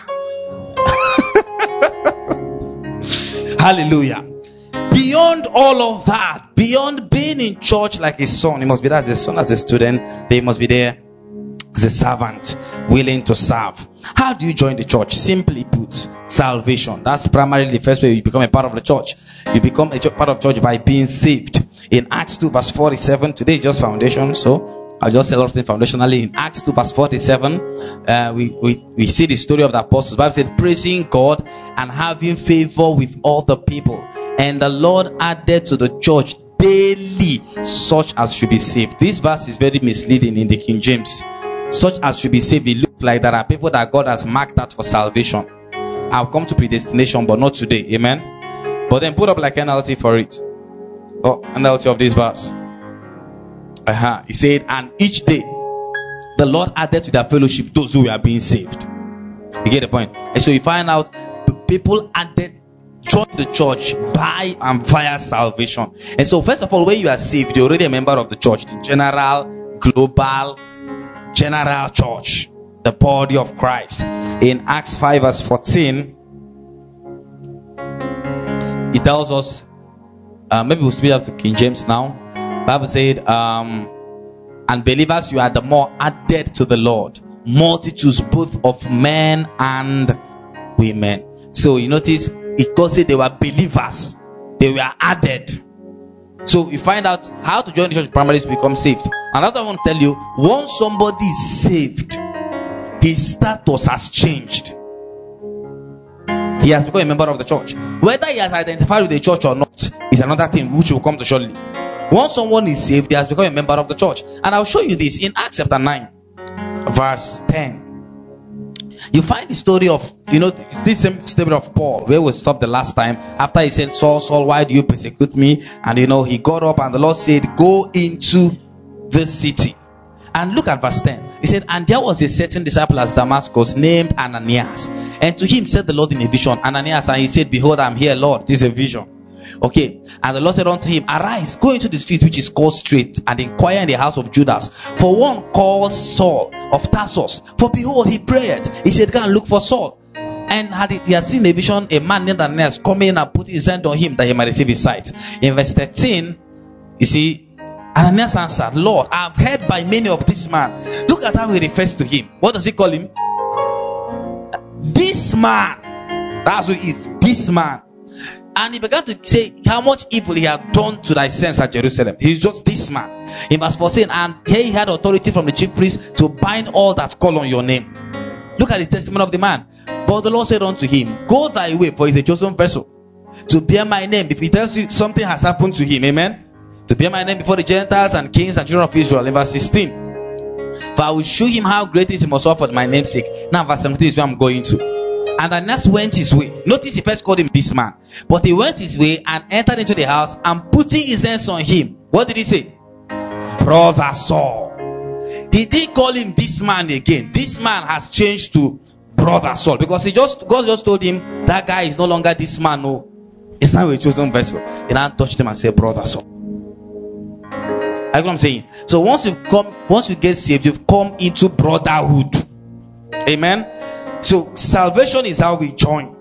Hallelujah. Beyond all of that, beyond being in church like a son, he must be there as a son, as a student. They must be there as a servant, willing to serve. How do you join the church? Simply put, salvation. That's primarily the first way you become a part of the church. You become a part of church by being saved. In Acts 2 verse 47, today is just foundation, so I'll just say something foundationally. In Acts 2 verse 47, we see the story of the apostles. The Bible said, praising God and having favor with all the people. And the Lord added to the church daily such as should be saved. This verse is very misleading in the King James. Such as should be saved. It looks like there are people that God has marked out for salvation. I'll come to predestination, but not today. Amen. But then put up like NLT for it. Oh, NLT of this verse. He said, and each day the Lord added to their fellowship those who were being saved. You get the point? And so you find out people added, join the church by and via salvation. And so first of all, when you are saved, you're already a member of the church, the general, global, general church, the body of Christ. In Acts 5 verse 14, it tells us, maybe we'll speak up to King James now. Bible said, and believers, you are the more added to the Lord, multitudes both of men and women. So you notice it goes say they were believers, they were added. So you find out how to join the church primarily to become saved. And that's what I want to tell you. Once somebody is saved, his status has changed. He has become a member of the church. Whether he has identified with the church or not is another thing which will come to shortly. Once someone is saved, he has become a member of the church. And I'll show you this in Acts chapter 9 verse 10. You find the story of, this same story of Paul, where we stopped the last time. After he said, Saul, Saul, why do you persecute me? And he got up and the Lord said, go into the city. And look at verse 10. He said, and there was a certain disciple at Damascus named Ananias. And to him said the Lord in a vision, Ananias, and he said, behold, I'm here, Lord. This is a vision. Okay. And the Lord said unto him, arise, go into the street which is called Straight, and inquire in the house of Judas for one called Saul of Tarsus. For behold, he prayed. He said, go and look for Saul. And he had seen a vision, a man named Ananias come in and put his hand on him that he might receive his sight. In verse 13, you see, Ananias answered, Lord, I have heard by many of this man. Look at how he refers to him. What does he call him? This man. That's who he is. This man. And he began to say how much evil he had done to thy saints at Jerusalem. He's just this man. In verse 14, and here he had authority from the chief priest to bind all that call on your name. Look at the testimony of the man. But the Lord said unto him, go thy way, for he is a chosen vessel to bear my name. If he tells you something has happened to him, amen, to bear my name before the Gentiles and kings and children of Israel. In verse 16, for I will show him how great it is he must offer for my name's sake. Now verse 17 is where I'm going to. And Ananias went his way. Notice he first called him this man. But he went his way and entered into the house, and putting his hands on him, what did he say? Brother Saul. He didn't call him this man again. This man has changed to Brother Saul, because God just told him that guy is no longer this man. No, it's now a chosen vessel. He now touched him and said, Brother Saul. That's what I'm saying. So once you get saved, you've come into brotherhood. Amen. So salvation is how we join.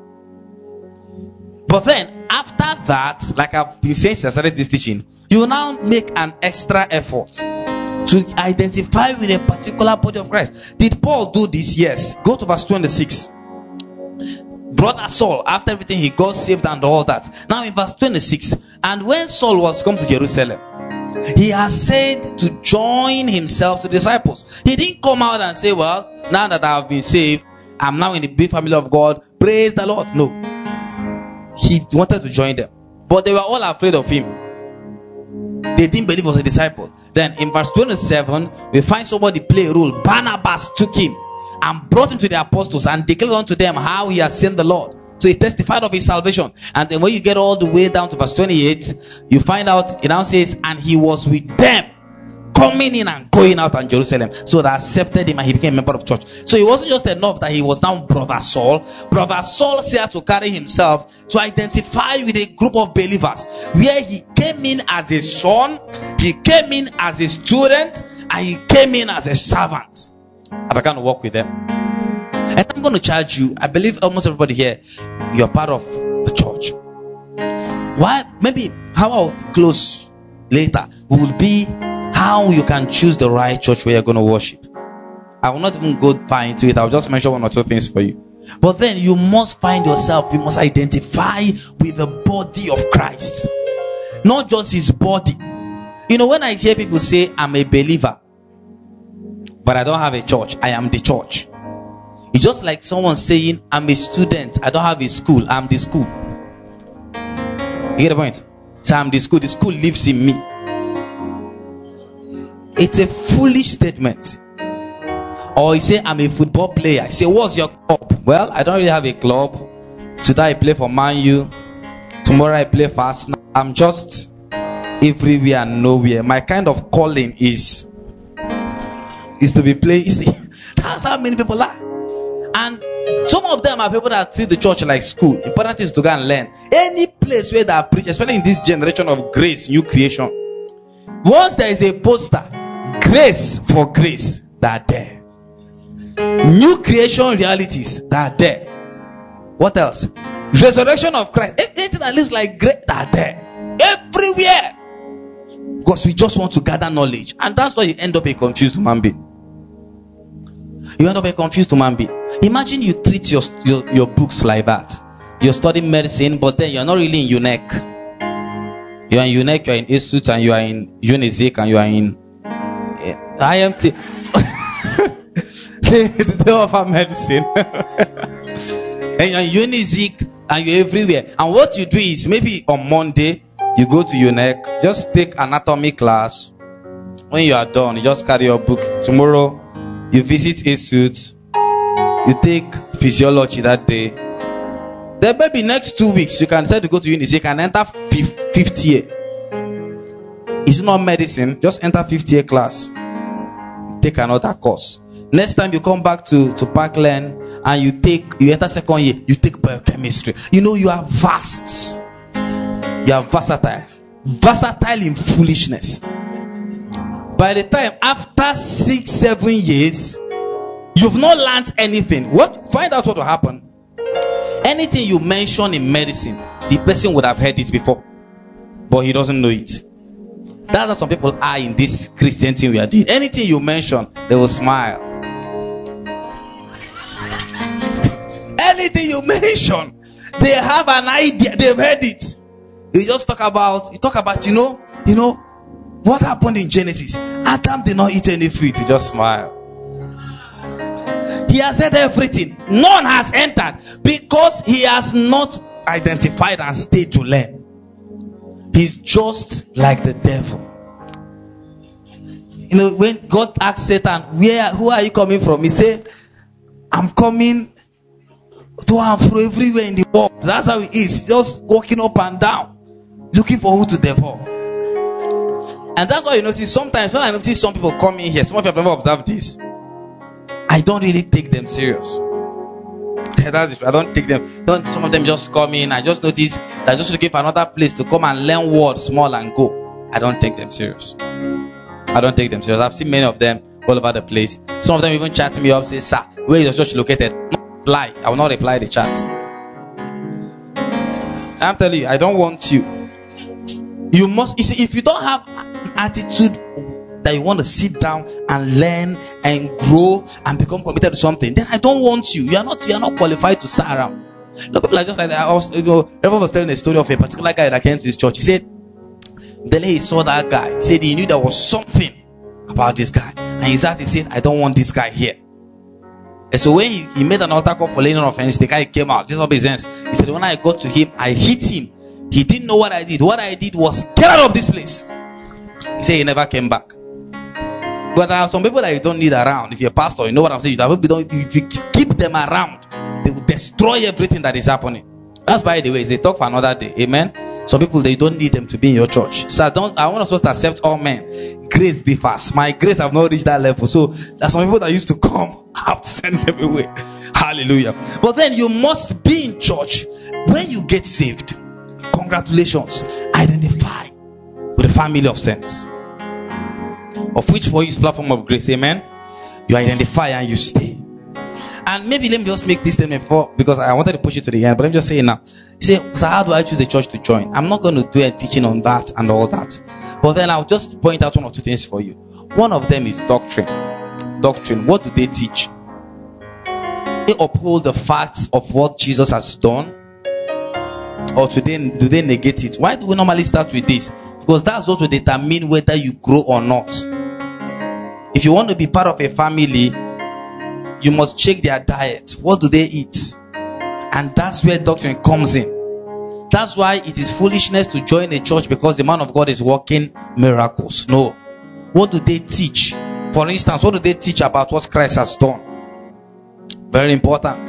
But then after that, like I've been saying since I started this teaching, you will now make an extra effort to identify with a particular body of Christ. Did Paul do this? Yes. Go to verse 26. Brother Saul, after everything, he got saved and all that. Now in verse 26, and when Saul was come to Jerusalem, he has said to join himself to the disciples. He didn't come out and say, well, now that I have been saved, I'm now in the big family of God. Praise the Lord. No. He wanted to join them. But they were all afraid of him. They didn't believe he was a disciple. Then in verse 27, we find somebody play a role. Barnabas took him and brought him to the apostles and declared unto them how he has seen the Lord. So he testified of his salvation. And then when you get all the way down to verse 28, you find out, it now says, and he was with them, coming in and going out in Jerusalem. So they accepted him and he became a member of church. So it wasn't just enough that he was now Brother Saul. Brother Saul had to carry himself to identify with a group of believers, where he came in as a son, he came in as a student, and he came in as a servant. I began to work with them. And I'm going to charge you. I believe almost everybody here, you're part of the church. Why? Maybe how I'll close later will be how you can choose the right church where you're going to worship. I will not even go far into it. I'll just mention one or two things for you. But then you must find yourself, you must identify with the body of Christ, not just his body. You know, when I hear people say, I'm a believer, but I don't have a church, I am the church. It's just like someone saying, I'm a student, I don't have a school, I'm the school. You get the point? So I'm the school lives in me. It's a foolish statement. Or you say, I'm a football player. I say, what's your club? Well, I don't really have a club. Today I play for Man U. Tomorrow I play for Arsenal. I'm just everywhere and nowhere. My kind of calling is to be playing. That's how many people are. And some of them are people that treat the church like school. Important is to go and learn. Any place where they are preaching, especially in this generation of grace, new creation. Once there is a poster, grace for grace, that there. New creation realities, that there. What else? Resurrection of Christ. Anything that looks like grace, that there. Everywhere. Because we just want to gather knowledge. And that's why you end up a confused human being. You end up a confused human being. Imagine you treat your books like that. You're studying medicine, but then you're not really in UNEC. You are in UNEC, you are in Institute, and you are in UNIZIC, and you are in IMT. They offer medicine. And you're in UNIZIC, and you're everywhere. And what you do is, maybe on Monday, you go to UNEC, just take anatomy class. When you are done, you just carry your book. Tomorrow, you visit Institute. You take physiology that day. Then maybe next 2 weeks, you can decide to go to UNIZIC and enter fifth year. It's not medicine. Just enter 5th year class. Take another course. Next time you come back to Parkland and you enter 2nd year, you take biochemistry. You know, you are vast. You are versatile. Versatile in foolishness. By the time after 6-7 years, you've not learned anything. Find out what will happen. Anything you mention in medicine, the person would have heard it before, but he doesn't know it. That's how some people are in this Christian thing we are doing. Anything you mention, they will smile. Anything you mention, They have an idea. They've heard it. You talk about, what happened in Genesis. Adam did not eat any fruit. He just smiled. He has said everything. None has entered because he has not identified and stayed to learn. He's just like the devil. When God asked Satan, who are you coming from? He said, I'm coming to and fro everywhere in the world. That's how he is. Just walking up and down, looking for who to devour. And that's why you notice sometimes when I notice some people come in here, some of you have never observed this, I don't really take them serious. That's it. I don't take them. Some of them just come in. I just notice they're just looking for another place to come and learn words small and go. I don't take them serious. I've seen many of them all over the place. Some of them even chat me up, say, "Sir, where is your church located?" Reply. I will not reply the chat. I'm telling you, I don't want you. You must. You see, if you don't have an attitude that you want to sit down and learn and grow and become committed to something, then I don't want you. You are not qualified to start around. People are just like that. Everyone was telling a story of a particular guy that came to his church. He said, the day he saw that guy, he said he knew there was something about this guy. And he said, I don't want this guy here. And so when he made an altar call for laying on offense, the guy came out, just up his hands. He said, when I got to him, I hit him. He didn't know what I did. What I did was get out of this place. He said he never came back. But there are some people that you don't need around. If you're a pastor, you know what I'm saying. If you keep them around, they will destroy everything that is happening. That's by the way, they talk for another day. Amen. Some people, they don't need them to be in your church. So I want us to accept all men. Grace differs. My grace have not reached that level. So there's some people that used to come. I have to send them away. Hallelujah. But then you must be in church. When you get saved, congratulations. Identify with the family of saints, of which for you is platform of grace. Amen. You identify and you stay. And maybe let me just make this statement because I wanted to push it to the end, but let me just say it now. You say, so how do I choose a church to join? I'm not going to do a teaching on that and all that. But then I'll just point out one or two things for you. One of them is doctrine. Doctrine. What do they teach? They uphold the facts of what Jesus has done, or do they negate it? Why do we normally start with this? Because that's what will determine whether you grow or not. If you want to be part of a family, you must check their diet. What do they eat? And that's where doctrine comes in. That's why it is foolishness to join a church because the man of God is working miracles. No. What do they teach? For instance, what do they teach about what Christ has done? Very important.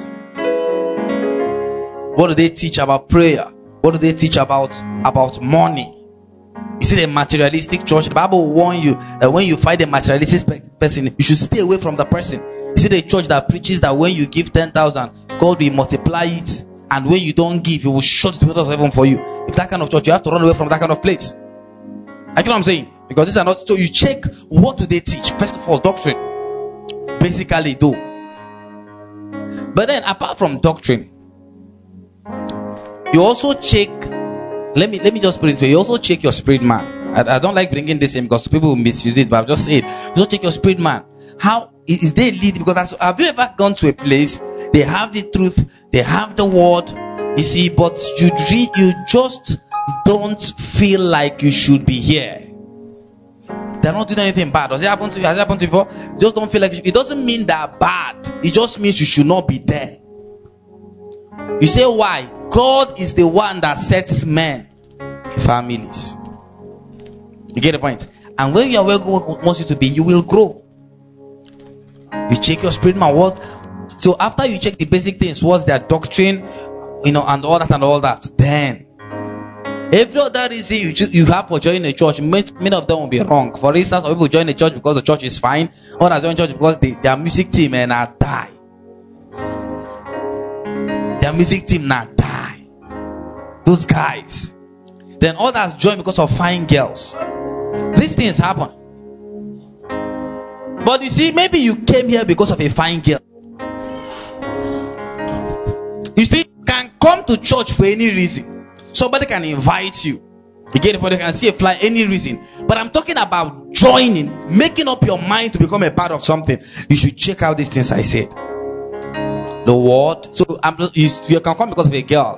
What do they teach about prayer? What do they teach about money? You see, the materialistic church, the Bible will warn you that when you find a materialistic person, you should stay away from the person. You see, the church that preaches that when you give 10,000, God will multiply it, and when you don't give, He will shut the doors of heaven for you. If that kind of church, you have to run away from that kind of place. I get what I'm saying? Because these are not. So you check, what do they teach? First of all, doctrine. Basically, though. But then, apart from doctrine, you also check. Let me just put it this way. You also check your spirit man. I don't like bringing this in because people will misuse it, but I'll just say it. You also check your spirit man. How is they lead? Because have you ever gone to a place, they have the truth, they have the word, you see, but you just don't feel like you should be here. They're not doing anything bad. Does it happen to you? Has it happened to you before? You just don't feel like it doesn't mean they're bad. It just means you should not be there. You say why? God is the one that sets men in families. You get the point? And when you are where God wants you to be, you will grow. You check your spirit man. What? So after you check the basic things, what's their doctrine, and all that, then every other reason you have for joining a church, many of them will be wrong. For instance, some people join a church because the church is fine, others join church because their music team are die. Their music team not die. Those guys. Then others join because of fine girls. These things happen. But you see, maybe you came here because of a fine girl. You see, you can come to church for any reason. Somebody can invite you. You get it? They can see a fly, any reason. But I'm talking about joining, making up your mind to become a part of something. You should check out these things I said. the word. So you can come because of a girl,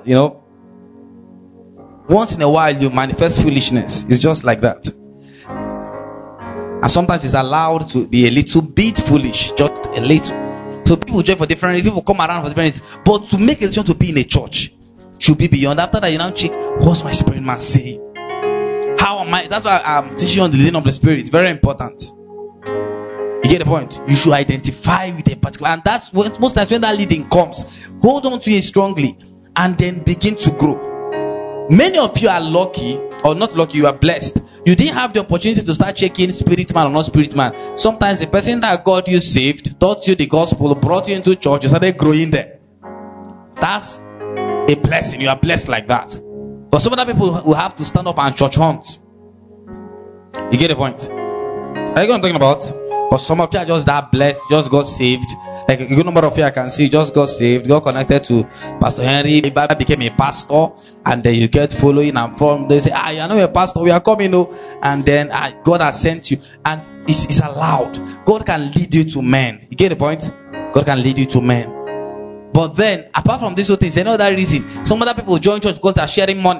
Once in a while you manifest foolishness. It's just like that. And sometimes it's allowed to be a little bit foolish, just a little. So people join for different, people come around for different reasons. But to make a decision to be in a church should be beyond. After that, you now check, what's my spirit man saying? How am I? That's why I'm teaching on the leading of the spirit. It's very important. You get the point? You should identify with a particular, and that's what, most times when that leading comes, hold on to it strongly and then begin to grow. Many of you are lucky, or not lucky, you are blessed. You didn't have the opportunity to start checking spirit man or not spirit man. Sometimes the person that got you saved, taught you the gospel, brought you into church, you started growing there. That's a blessing. You are blessed like that. But some other people will have to stand up and church hunt. You get the point? Are you know what I'm talking about? But some of you are just that blessed, just got saved. Like a good number of you I can see just got saved, got connected to Pastor Henry, became a pastor, and then you get following and from. They say, you know a pastor, we are coming, and then God has sent you, and it's allowed. God can lead you to men. You get the point? God can lead you to men. But then, apart from these two things, another reason, some other people join church because they are sharing money.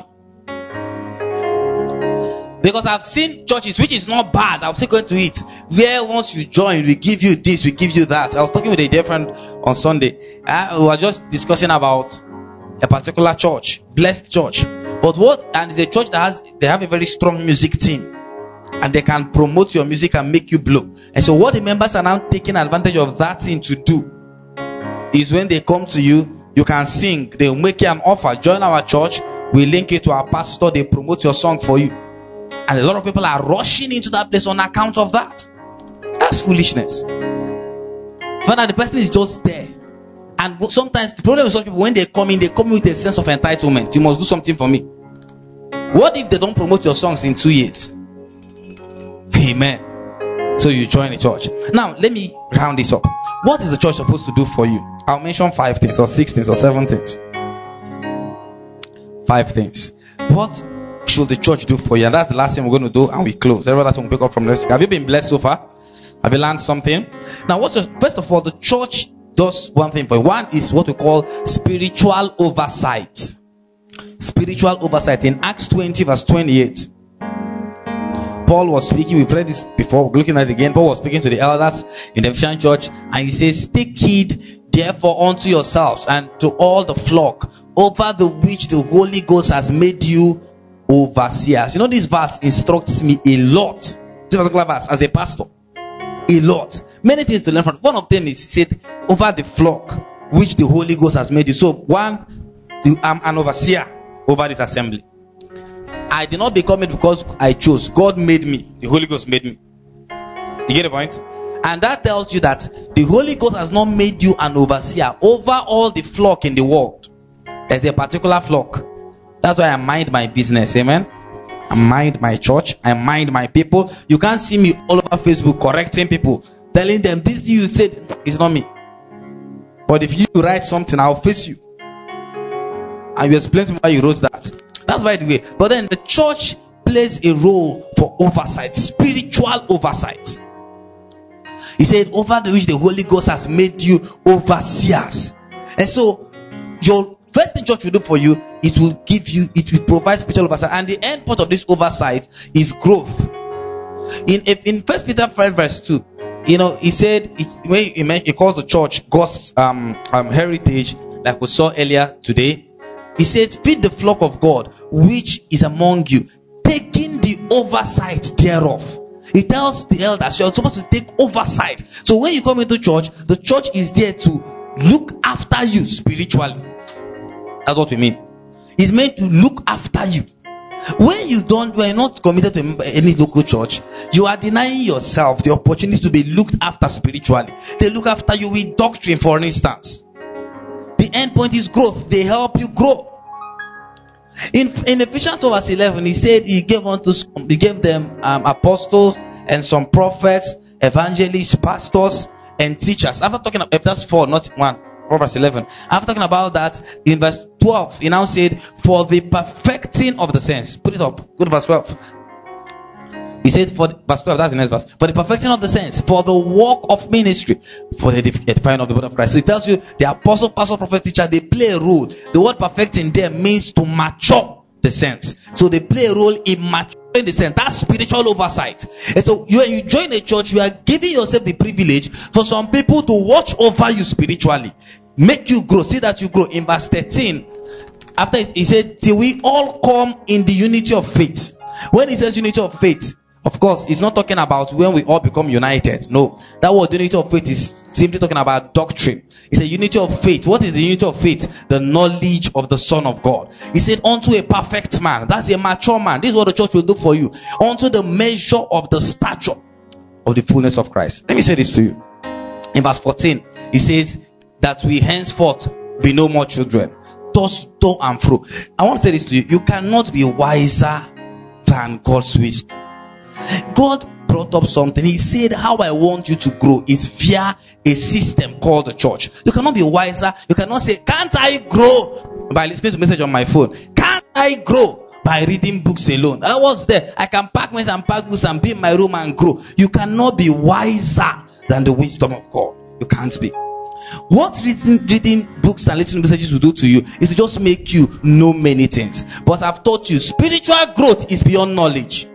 Because I've seen churches, which is not bad, I'm still going to it, where once you join, we give you this, we give you that. I was talking with a dear friend on Sunday. We were just discussing about a particular church, blessed church. And it's a church they have a very strong music team. And they can promote your music and make you blow. And so what the members are now taking advantage of that thing to do is when they come to you, you can sing. They'll make you an offer. Join our church. We link it to our pastor. They promote your song for you. And a lot of people are rushing into that place on account of that. That's foolishness. Father, the person is just there. And sometimes the problem with such people, when they come in with a sense of entitlement. You must do something for me. What if they don't promote your songs in 2 years? Amen. So you join the church. Now, let me round this up. What is the church supposed to do for you? I'll mention 5 things or 6 things or 7 things. 5 things. What should the church do for you? And that's the last thing we're going to do, and we close. Every last thing we pick up from next week. Have you been blessed so far? Have you learned something? Now, first of all, the church does one thing for you. One is what we call spiritual oversight. Spiritual oversight. In Acts 20 verse 28, Paul was speaking. We've read this before. We're looking at it again. Paul was speaking to the elders in the Ephesian church, and he says, "Take heed therefore unto yourselves and to all the flock over the which the Holy Ghost has made you overseers." You know, this verse instructs me a lot. This particular verse, as a pastor, a lot. Many things to learn from. One of them is, he said, over the flock which the Holy Ghost has made you. So, one, I'm an overseer over this assembly. I did not become it because I chose. God made me. The Holy Ghost made me. You get the point? And that tells you that the Holy Ghost has not made you an overseer over all the flock in the world. There's a particular flock. That's why I mind my business. Amen. I mind my church. I mind my people. You can't see me all over Facebook correcting people, telling them this thing you said is not me. But if you write something, I'll face you. And you explain to me why you wrote that. That's by the way. But then the church plays a role for oversight, spiritual oversight. He said, over the which the Holy Ghost has made you overseers. And so, your first thing church will do for you, it will provide spiritual oversight. And the end part of this oversight is growth. In 1 Peter 5 verse 2, he said, when he calls the church God's heritage, like we saw earlier today. He said, feed the flock of God, which is among you, taking the oversight thereof. He tells the elders, you're supposed to take oversight. So when you come into church, the church is there to look after you spiritually. That's what we mean. It's meant to look after you. When you are not committed to any local church, you are denying yourself the opportunity to be looked after spiritually. They look after you with doctrine, for instance. The end point is growth. They help you grow. In Ephesians 2 verse 11, he said he gave them apostles and some prophets, evangelists, pastors, and teachers. After talking about, if that's 4, not 1, 4 verse 11. After talking about that, in verse 12, he now said, for the perfecting of the saints. Put it up. Go to verse 12. He said, verse 12, that's the next verse. For the perfecting of the saints, for the work of ministry, for the edifying of the body of Christ. So it tells you the apostle, pastor, prophet, teacher, they play a role. The word perfecting there means to mature the saints. So they play a role in maturing the saints. That's spiritual oversight. And so when you join a church, you are giving yourself the privilege for some people to watch over you spiritually, make you grow, see that you grow. In verse 13, after he said, till we all come in the unity of faith. When he says unity of faith, of course, it's not talking about when we all become united. No, that word unity of faith is simply talking about doctrine. It's a unity of faith. What is the unity of faith? The knowledge of the Son of God. He said, unto a perfect man. That's a mature man. This is what the church will do for you. Unto the measure of the stature of the fullness of Christ. Let me say this to you. In verse 14, he says that we henceforth be no more children, tossed to and fro. I want to say this to you. You cannot be wiser than God's wisdom. God brought up something. He said, how I want you to grow is via a system called the church. You cannot be wiser. You cannot say, can't I grow by listening to message on my phone? Can't I grow by reading books alone? I was there. I can pack mess and pack books and be in my room and grow. You cannot be wiser than the wisdom of God. You can't be. What reading books and listening to messages will do to you is to just make you know many things. But I've taught you, spiritual growth is beyond knowledge.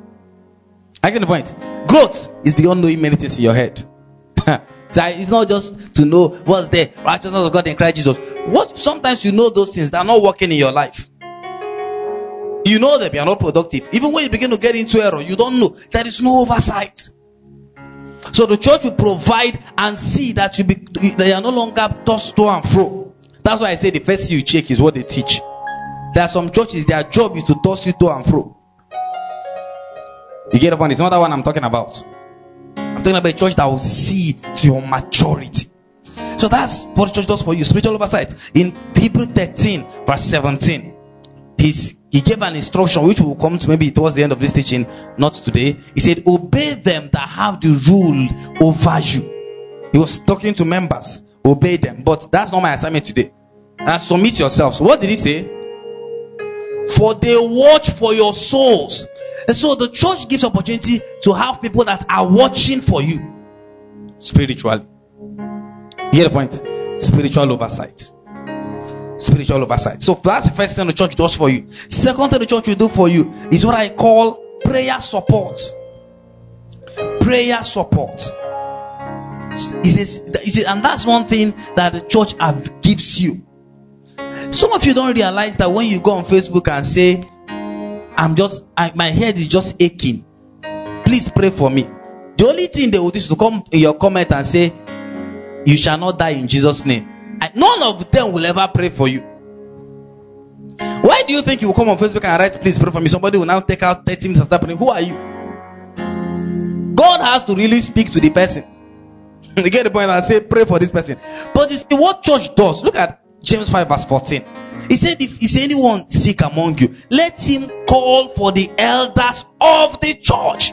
I get the point. Growth is beyond knowing many things in your head. It's not just to know what's there, righteousness of God in Christ Jesus. What sometimes you know those things that are not working in your life. You know them, you are not productive. Even when you begin to get into error, you don't know. There is no oversight. So the church will provide and see that they are no longer tossed to and fro. That's why I say the first thing you check is what they teach. There are some churches, their job is to toss you to and fro. You get the point? It's not that one I'm talking about. I'm talking about a church that will see to your maturity. So that's what the church does for you. Spiritual oversight. In Hebrews 13 verse 17, he gave an instruction which will come to maybe towards the end of this teaching, not today. He said, obey them that have the rule over you. He was talking to members. Obey them. But that's not my assignment today. And submit yourselves. What did he say? For they watch for your souls. And so the church gives opportunity to have people that are watching for you spiritually. You get the point? Spiritual oversight. Spiritual oversight. So that's the first thing the church does for you. Second thing the church will do for you is what I call prayer support. Prayer support. And that's one thing that the church gives you. Some of you don't realize that when you go on Facebook and say, my head is just aching, please pray for me. The only thing they will do is to come in your comment and say, you shall not die in Jesus' name. And none of them will ever pray for you. Why do you think you will come on Facebook and write, please pray for me? Somebody will now take out 30 minutes and start praying. Who are you? God has to really speak to the person. You get the point? And say, pray for this person. But you see what church does. Look at James 5 verse 14. He said, if is anyone sick among you, let him call for the elders of the church.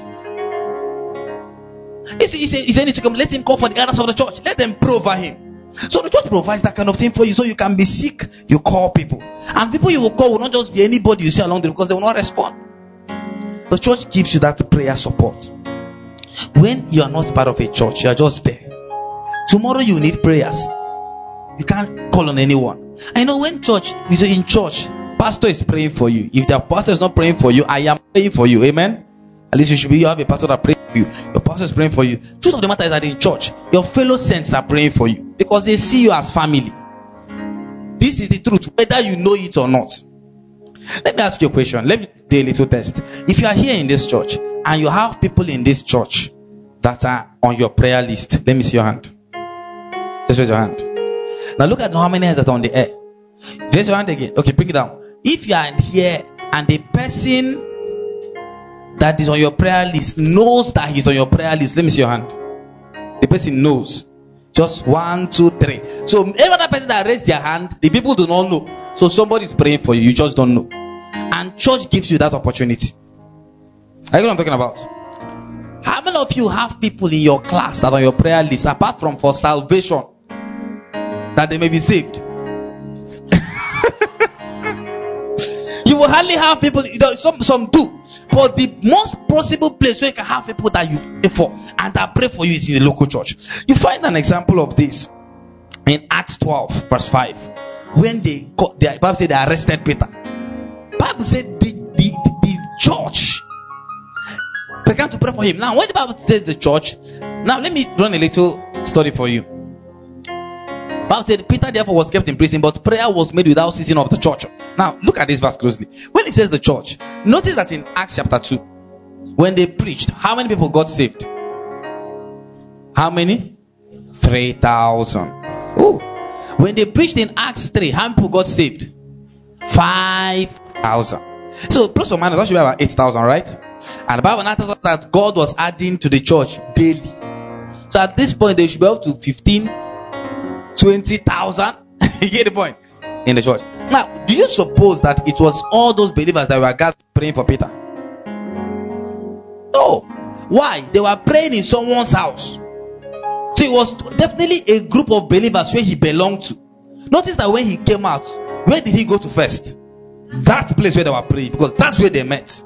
He said, let him call for the elders of the church. Let them pray over him. So the church provides that kind of thing for you. So you can be sick, you call people. And people you will call will not just be anybody you see along the road because they will not respond. The church gives you that prayer support. When you are not part of a church, you are just there. Tomorrow you need prayers. You can't call on anyone. I know when in church, pastor is praying for you. If the pastor is not praying for you, I am praying for you. Amen. At least you have a pastor that prays for you. Your pastor is praying for you. Truth of the matter is that in church, your fellow saints are praying for you because they see you as family. This is the truth, whether you know it or not. Let me ask you a question. Let me do a little test. If you are here in this church and you have people in this church that are on your prayer list, let me see your hand. Just raise your hand. Now look at how many hands are on the air. Raise your hand again. Okay, bring it down. If you are here and the person that is on your prayer list knows that he's on your prayer list, let me see your hand. The person knows. Just 1, 2, 3. So every other person that raised their hand, the people do not know. So somebody is praying for you. You just don't know. And church gives you that opportunity. Are you know what I'm talking about? How many of you have people in your class that are on your prayer list apart from for salvation, that they may be saved? You will hardly have people. Some do. But the most possible place where you can have people that you pray for and that pray for you is in the local church. You find an example of this in Acts 12, verse 5. When the Bible said they arrested Peter. Bible said the church began to pray for him. Now, when the Bible says the church, now let me run a little story for you. Bible said Peter therefore was kept in prison, but prayer was made without ceasing of the church. Now, look at this verse closely. When it says the church, notice that in Acts chapter 2, when they preached, how many people got saved? How many? 3,000. Oh, when they preached in Acts 3, how many people got saved? 5,000. So, plus or minus, that should be about 8,000, right? And the Bible now tells us that God was adding to the church daily. So, at this point, they should be up to 20,000. You get the point? In the church. Now, do you suppose that it was all those believers that were gathered praying for Peter? No. Why? They were praying in someone's house. So it was definitely a group of believers where he belonged to. Notice that when he came out, where did he go to first? That place where they were praying, because that's where they met.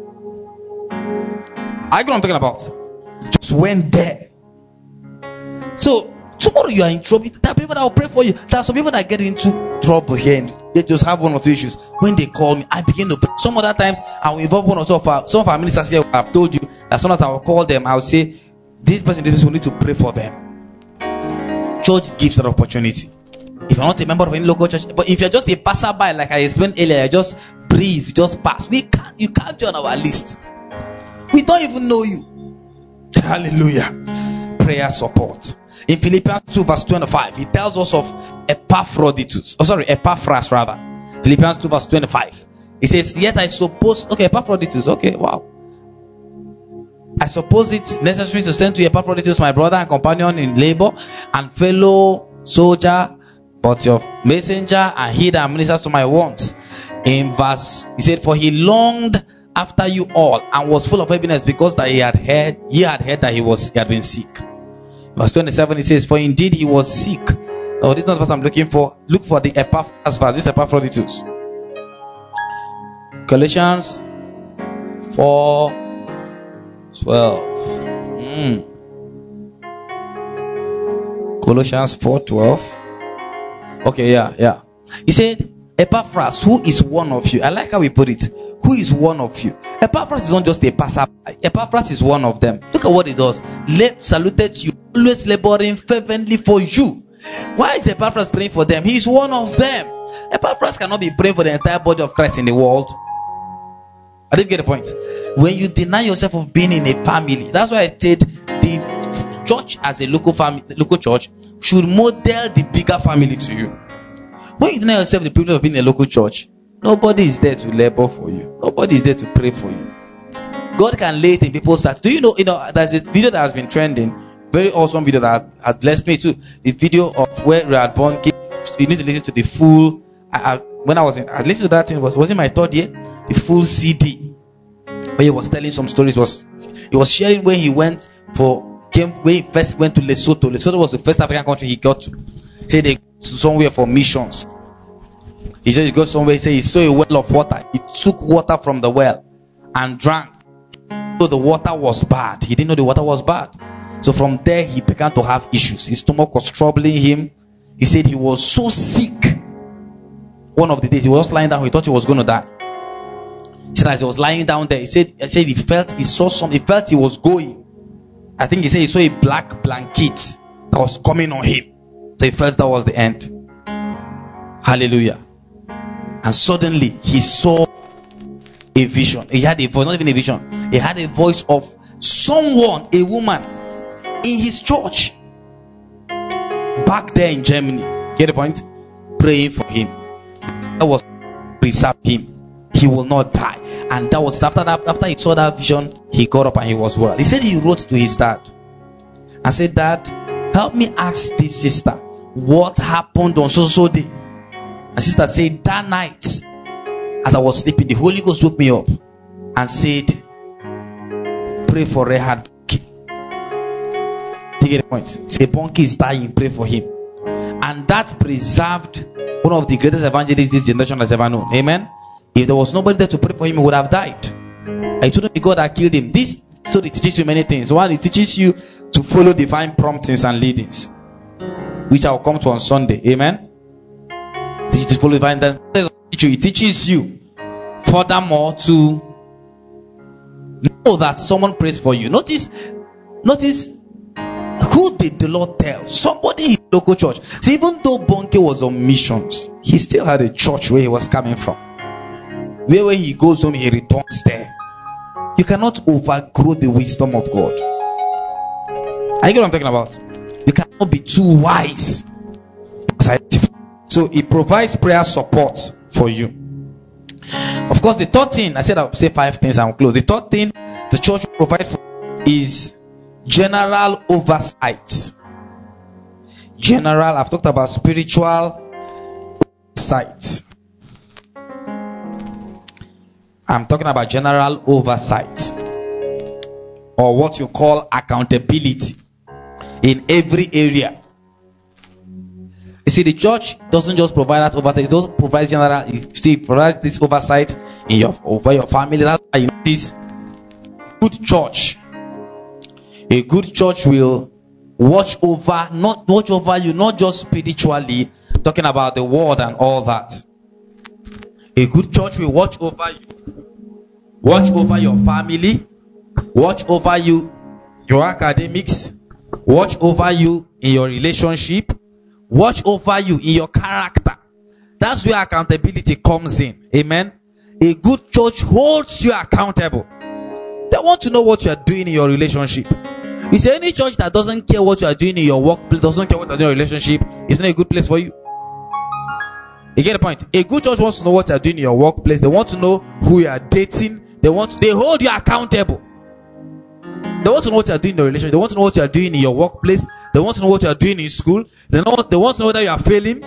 I know what I'm talking about. Just went there. So tomorrow you are in trouble. There are people that will pray for you. There are some people that get into trouble here and they just have one or two issues. When they call me, I begin to pray. Some other times I will involve one or two of some of our ministers here. I've told you that sometimes I will call them. I will say, this person will need to pray for them. Church gives that opportunity. If you're not a member of any local church, but if you're just a passerby, like I explained earlier, you just breeze, just pass. You can't join our list. We don't even know you. Hallelujah. Prayer support. In Philippians 2 verse 25, he tells us of Epaphras rather. Philippians 2 verse 25. He says, yet I suppose, Epaphroditus, wow. I suppose it's necessary to send to Epaphroditus, my brother and companion in labor and fellow soldier, but your messenger and he that ministers to my wants. In verse, he said, for he longed after you all and was full of heaviness because that he had heard that he had been sick. Verse 27, it says, for indeed he was sick. No, this is not the verse I'm looking for. Look for the Epaphras verse. This is Epaphroditus. Galatians 4:12. Colossians 4:12. Okay, yeah. He said, Epaphras, who is one of you. I like how we put it. Who is one of you? Epaphras is not just a passerby. Epaphras is one of them. Look at what he does. Saluted you, always laboring fervently for you. Why is Epaphras praying for them? He is one of them. Epaphras cannot be praying for the entire body of Christ in the world. I didn't get the point. When you deny yourself of being in a family, that's why I said the church as a local church should model the bigger family to you. When you deny yourself the privilege of being in a local church, nobody is there to labor for you. Nobody is there to pray for you. God can lay it in people's hearts. Do you know, there's a video that has been trending, very awesome video that had blessed me too. The video of where Rad Bond came. You need to listen to the full. I listened to that thing. Was in my third year. The full CD. Where he was telling some stories. He was sharing when he when he first went to Lesotho. Lesotho was the first African country he got to. He said they go to somewhere for missions. He said he got somewhere. He said he saw a well of water. He took water from the well and drank. So the water was bad. He didn't know the water was bad. So from there he began to have issues. His stomach was troubling him. He said he was so sick. One of the days he was lying down. He thought he was going to die. He said as he was lying down there, he said he saw something. He felt he was going. I think he said he saw a black blanket that was coming on him. So he felt that was the end. Hallelujah. And suddenly he saw a vision. He had a voice, not even a vision. He had a voice of someone, a woman, in his church back there in Germany. Get the point? Praying for him. That was preserve him. He will not die. And that was after he saw that vision, he got up and he was well. He said he wrote to his dad and said, Dad, help me ask this sister what happened on so day. And sister said, that night as I was sleeping, the Holy Ghost woke me up and said, pray for Rehad. Take the point. Say Bonki is dying, pray for him. And that preserved one of the greatest evangelists this generation has ever known. Amen. If there was nobody there to pray for him, he would have died. It wouldn't be God that killed him. This story teaches you many things. One, it teaches you to follow divine promptings and leadings, which I will come to on Sunday. Amen. To follow divine. It teaches you, furthermore, to know that someone prays for you. Notice who did the Lord tell? Somebody in his local church. So even though Bonke was on missions, he still had a church where he was coming from. Where he goes home, he returns there. You cannot overgrow the wisdom of God. I get what I'm talking about. You cannot be too wise. So he provides prayer support for you. Of course, the third thing, I said I'll say 5 things and I'll close. The third thing the church will provide for is general oversight. I've talked about spiritual oversight. I'm talking about general oversight, or what you call accountability in every area. You see, the church doesn't just provide that oversight; it also provides general. It provides this oversight over your family. That's why you notice good church. A good church will watch over you, not just spiritually, talking about the word and all that. A good church will watch over you, watch over your family, watch over you, your academics, watch over you in your relationship, watch over you in your character. That's where accountability comes in. Amen. A good church holds you accountable. They want to know what you are doing in your relationship. You see, any church that doesn't care what you are doing in your workplace, doesn't care what you are doing in your relationship, is not a good place for you. You get the point? A good church wants to know what you are doing in your workplace. They want to know who you are dating. They hold you accountable. They want to know what you are doing in your relationship. They want to know what you are doing in your workplace. They want to know what you are doing in school. They want to know whether you are failing.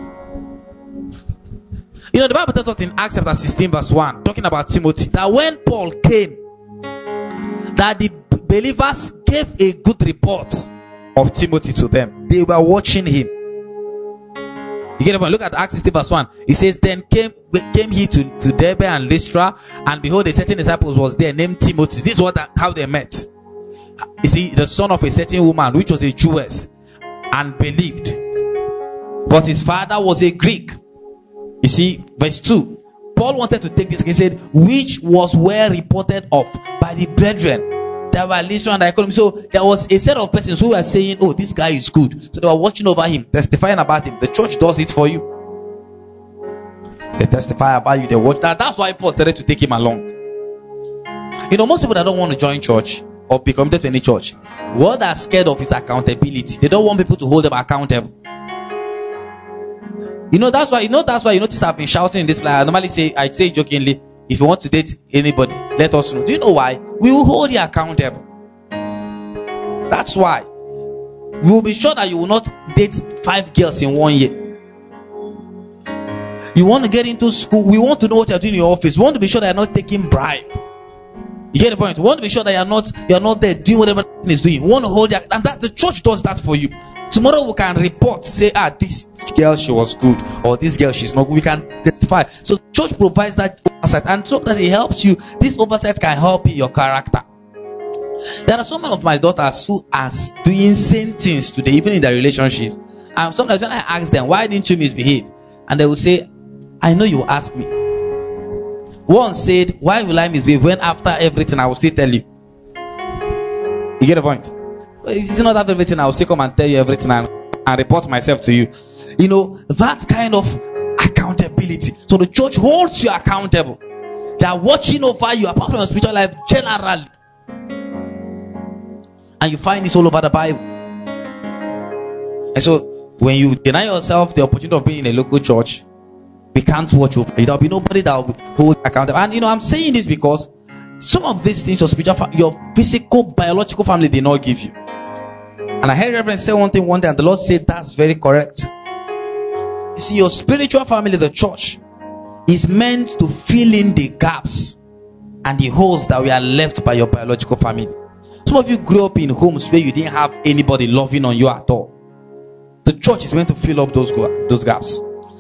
You know, the Bible tells us in Acts chapter 16 verse 1, talking about Timothy, that when Paul came, that the believers gave a good report of Timothy to them. They were watching him. You get it? Look at Acts 16 verse 1. It says, then came he to Derbe and Lystra, and behold, a certain disciple was there named Timothy. This is how they met. You see, the son of a certain woman, which was a Jewess, and believed. But his father was a Greek. You see, verse 2. Paul wanted to take this. He said, which was well reported of by the brethren. There were Lystra and Iconium. So there was a set of persons who were saying, oh, this guy is good. So they were watching over him, testifying about him. The church does it for you. They testify about you. They watch that. That's why Paul started to take him along. You know, most people that don't want to join church or be committed to any church, what they're scared of is accountability. They don't want people to hold them accountable. That's why you notice I've been shouting in this place. I say jokingly, if you want to date anybody, let us know. Do you know why? We will hold you accountable. That's why. We will be sure that you will not date 5 girls in 1 year. You want to get into school, we want to know what you're doing in your office. We want to be sure that you're not taking bribe. You get the point? We want to be sure that you're not there doing whatever is doing. We want to hold you, and that the church does that for you. Tomorrow we can report, say, this girl, she was good, or this girl, she's not good. We can testify. So church provides that oversight, and so that it helps you. This oversight can help in your character. There are some of my daughters who are doing same things today, even in their relationship. And sometimes when I ask them, why didn't you misbehave? And they will say, I know you will ask me. One said, why will I misbehave when after everything I will still tell you? You get the point? It's not that everything I will still come and tell you everything and report myself to you. You know, that kind of accountability. So the church holds you accountable. They are watching over you apart from your spiritual life generally. And you find this all over the Bible. And so when you deny yourself the opportunity of being in a local church, we can't watch over you. There will be nobody that will hold accountable. And I'm saying this because some of these things your physical, biological family did not give you. And I heard Reverend say one thing one day, and the Lord said that's very correct. You see, your spiritual family, the church, is meant to fill in the gaps and the holes that were left by your biological family. Some of you grew up in homes where you didn't have anybody loving on you at all. The church is meant to fill up those gaps.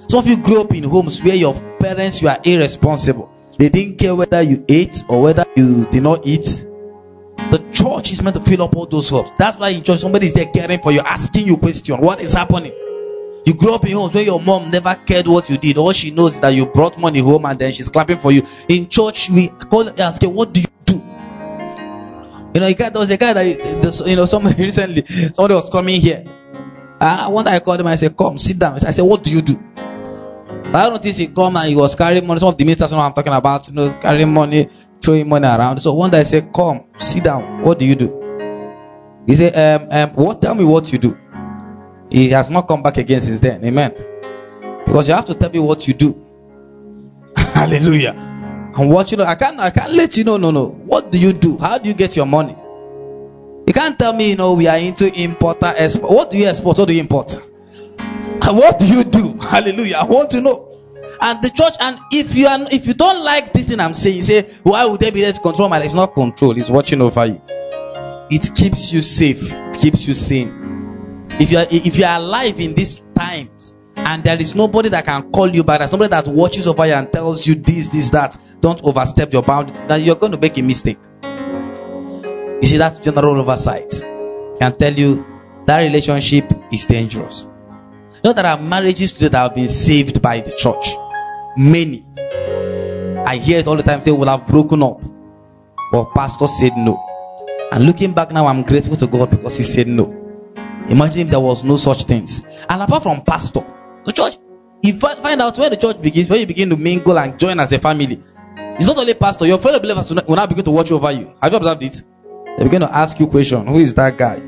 Some of you grew up in homes where your parents were irresponsible. They didn't care whether you ate or whether you did not eat. The church is meant to fill up all those holes. That's why in church somebody is there caring for you, asking you questions. What is happening? You grew up in homes where your mom never cared what you did. All she knows is that you brought money home and then she's clapping for you. In church, we call and ask, what do you do? You know, there was a guy that, somebody recently, somebody was coming here. One day I called him and I said, come, sit down. I said, what do you do? I noticed he come and he was carrying money. Some of the ministers know what I'm talking about, carrying money, throwing money around. So one day I said, come, sit down. What do you do? He said, tell me what you do. He has not come back again since then. Amen. Because you have to tell me what you do. Hallelujah. And what I can't let you know. No. What do you do? How do you get your money? You can't tell me, we are into importer, export. What do you export? What do you import? And what do you do? Hallelujah. I want to know. And the church, and if you don't like this thing I'm saying, you say, why would they be there to control my life? It's not control, it's watching over you. It keeps you safe. It keeps you sane. If you are alive in these times and there is nobody that can call you back, there's somebody that watches over you and tells you this, that, don't overstep your boundary, that you're going to make a mistake. You see, that's general oversight. I can tell you that relationship is dangerous. You know, there are marriages today that have been saved by the church. Many. I hear it all the time. They will have broken up. But pastor said no. And looking back now, I'm grateful to God because he said no. Imagine if there was no such things. And apart from pastor, the church, you find out where the church begins, where you begin to mingle and join as a family. It's not only pastor, your fellow believers will now begin to watch over you. Have you observed it? They begin to ask you questions. Who is that guy?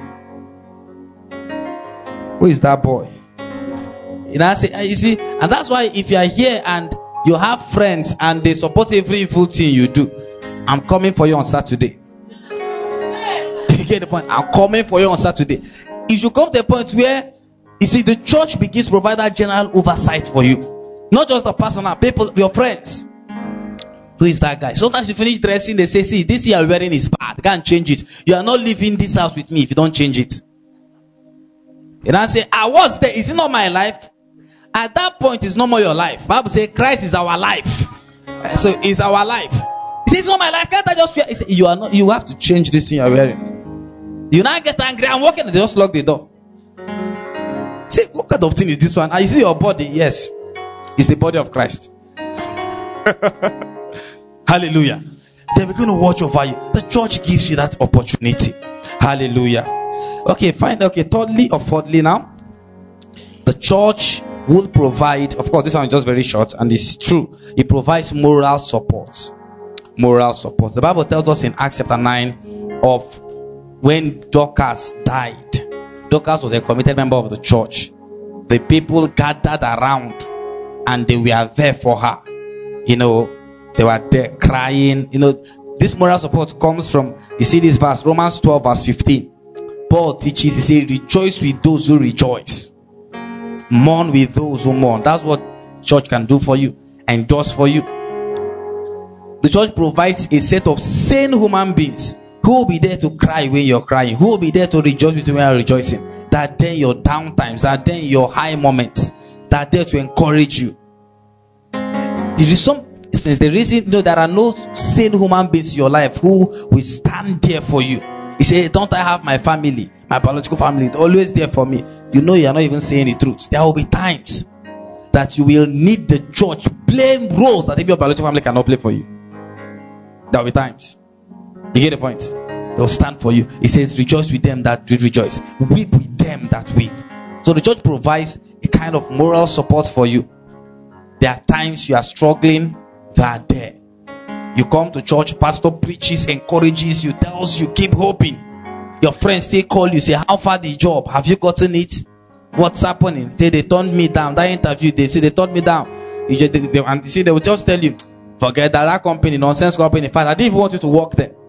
Who is that boy? You see, and that's why if you are here and you have friends and they support every evil thing you do, I'm coming for you on Saturday. You get the point? I'm coming for you on Saturday. It should come to a point where, you see, the church begins to provide that general oversight for you. Not just the personal, people, your friends. Who is that guy? Sometimes you finish dressing, they say, see, this you are wearing is bad. Can't change it. You are not leaving this house with me if you don't change it. And I say, I was there. Is it not my life? At that point, it's no more your life. Bible says Christ is our life. So it's our life. It's not my life. Can't I just wear? You are not. You have to change this thing you are wearing. You now get angry. I'm walking and they just lock the door. Say, what kind of thing is this one? You see your body? Yes, it's the body of Christ. Hallelujah. They're going to watch over you. The church gives you that opportunity. Hallelujah. Okay, fine. Okay, thirdly or fourthly now, the church will provide, of course, this one is just very short and it's true. It provides moral support. Moral support. The Bible tells us in Acts chapter 9 of when Dorcas died. Dorcas was a committed member of the church. The people gathered around and they were there for her. They were there crying. This moral support comes from, you see this verse, Romans 12 verse 15. Paul teaches, he says, rejoice with those who rejoice. Mourn with those who mourn. That's what church can do for you and does for you. The church provides a set of sane human beings who will be there to cry when you're crying, who will be there to rejoice with you when you're rejoicing. That are there in your down times, that are there in your high moments, that are there to encourage you. There is some instance, the reason there are no sane human beings in your life who will stand there for you. You say, don't I have my family, my biological family, it's always there for me. You are not even saying the truth. There will be times that you will need the church playing roles that if your biological family cannot play for you. There will be times. You get the point? They will stand for you. It says, rejoice with them that do rejoice. Weep with them that weep. So the church provides a kind of moral support for you. There are times you are struggling, they are there. You come to church, pastor preaches, encourages you, tells you, keep hoping. Your friends still call you, say, how far the job? Have you gotten it? What's happening? Say, they turned me down. That interview, they say, they turned me down. And you see, they will just tell you, forget that company, nonsense company. In fact, I didn't even want you to work there.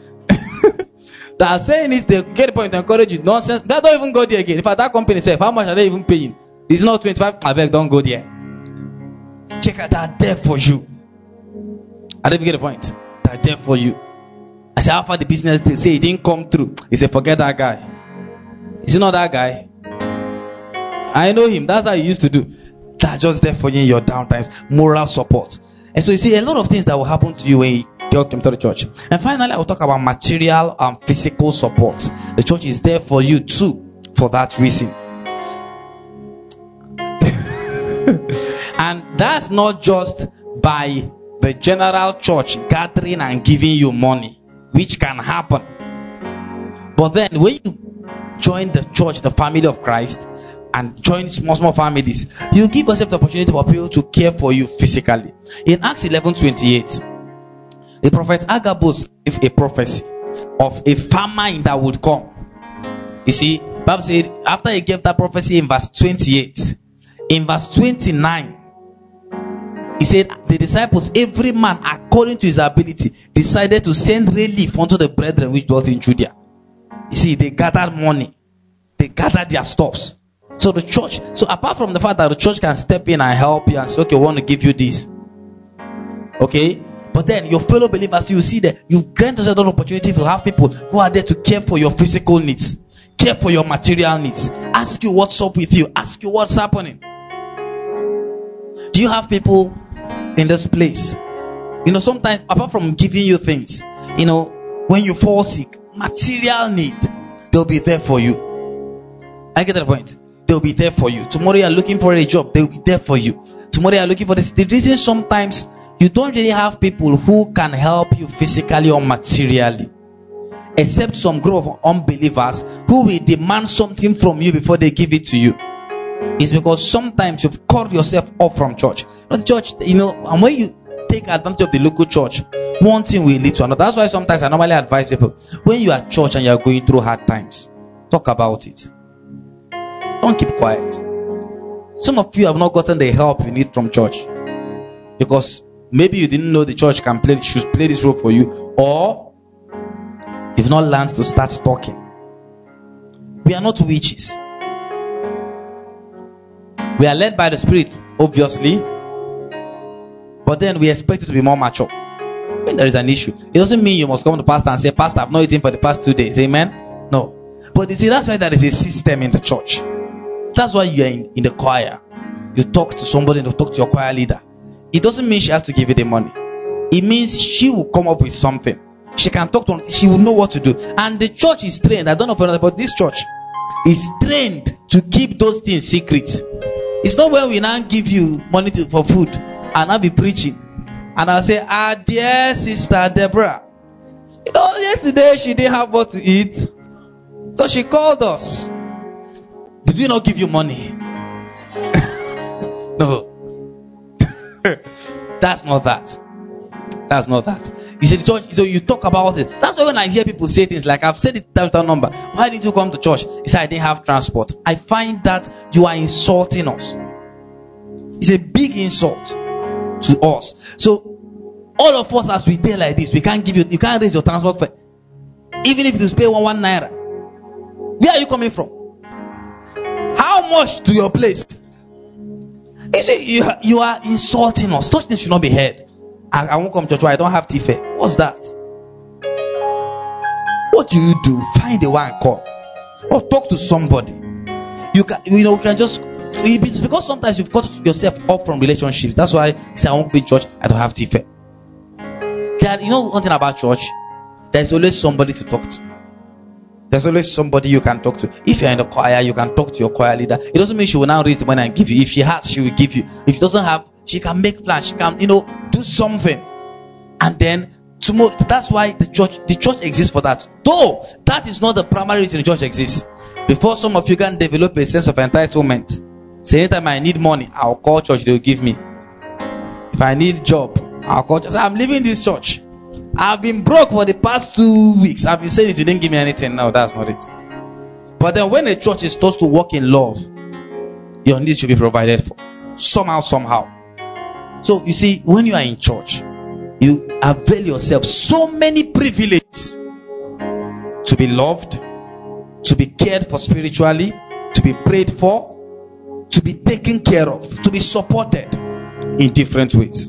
They are saying it, they get the point to encourage you. Nonsense. They don't even go there again. In fact, that company says, how much are they even paying? It's not 25. I beg, don't go there. Check out that there for you. I don't even get the point. They're there for you. I say, how far the business? They say it didn't come through. He said, forget that guy. Is he not that guy? I know him. That's how he used to do. that are just there for you in your downtimes. Moral support. And so you see a lot of things that will happen to you when you come to the church. And finally, I will talk about material and physical support. The church is there for you too, for that reason. And that's not just by the general church gathering and giving you money, which can happen. But then when you join the church, the family of Christ, and join small families, you give yourself the opportunity for people to care for you physically. In Acts 11:28, the prophet Agabus gave a prophecy of a famine that would come. You see, Bible said after he gave that prophecy in verse 28, in verse 29, he said the disciples, every man according to his ability, decided to send relief unto the brethren which dwelt in Judea. You see, they gathered money, they gathered their stuffs. So the church, so apart from the fact that the church can step in and help you and say, okay, we want to give you this. Okay? But then your fellow believers, you see that you grant yourself an opportunity to have people who are there to care for your physical needs, care for your material needs, ask you what's up with you, ask you what's happening. Do you have people in this place? You know, sometimes apart from giving you things, you know, when you fall sick, material need, they'll be there for you. I get that point. They'll be there for you. Tomorrow you are looking for a job, they'll be there for you. Tomorrow you are looking for this. The reason sometimes you don't really have people who can help you physically or materially, except some group of unbelievers who will demand something from you before they give it to you. It's because sometimes you've cut yourself off from church. Not the church, you know, and when you take advantage of the local church, one thing will lead to another. That's why sometimes I normally advise people, when you are at church and you are going through hard times, talk about it. Don't keep quiet. Some of you have not gotten the help you need from church because maybe you didn't know the church should play this role for you, or you've not learned to start talking. We are not witches. We are led by the Spirit, obviously, but then we expect you to be more mature. When there is an issue, it doesn't mean you must come to the pastor and say, Pastor, I've not eaten for the past 2 days. Amen? No. But you see, that's why there is a system in the church. That's why you are in the choir. You talk to somebody and you talk to your choir leader. It doesn't mean she has to give you the money. It means she will come up with something. She can talk to, she will know what to do. And the church is trained. I don't know for another, but this church is trained to keep those things secret. It's not when we now give you money for food and I'll be preaching and I'll say, dear Sister Deborah, you know, yesterday she didn't have what to eat, so she called us. Did we not give you money? No. That's not that. That's not that. You see, the church, so you talk about it. That's why when I hear people say things like, I've said it that number, why did you come to church? He said, I didn't have transport. I find that you are insulting us. It's a big insult to us. So all of us, as we dare like this, we can't give you, you can't raise your transport fare. Even if you pay one naira. Where are you coming from? How much to your place? You are insulting us. Such things should not be heard. I won't come to church. I don't have tea fare. What's that? What do? Find a way and call, or talk to somebody. You can just. It's because sometimes you've cut yourself off from relationships. That's why you say I won't be in church. I don't have tea fare. You know one thing about church? There's always somebody to talk to. There's always somebody you can talk to. If you're in the choir, you can talk to your choir leader. It doesn't mean she will now raise the money and give you. If she has, she will give you. If she doesn't have, she can make plans. She can, do something. And then tomorrow, that's why the church exists for that. Though that is not the primary reason the church exists. Before some of you can develop a sense of entitlement. Say anytime I need money, I'll call church, they'll give me. If I need job, I'll call church. I'm leaving this church. I've been broke for the past 2 weeks. I've been saying it, you didn't give me anything. No, that's not it. But then when a church is taught to walk in love, your needs should be provided for. Somehow. So you see, when you are in church, you avail yourself so many privileges to be loved, to be cared for spiritually, to be prayed for, to be taken care of, to be supported in different ways.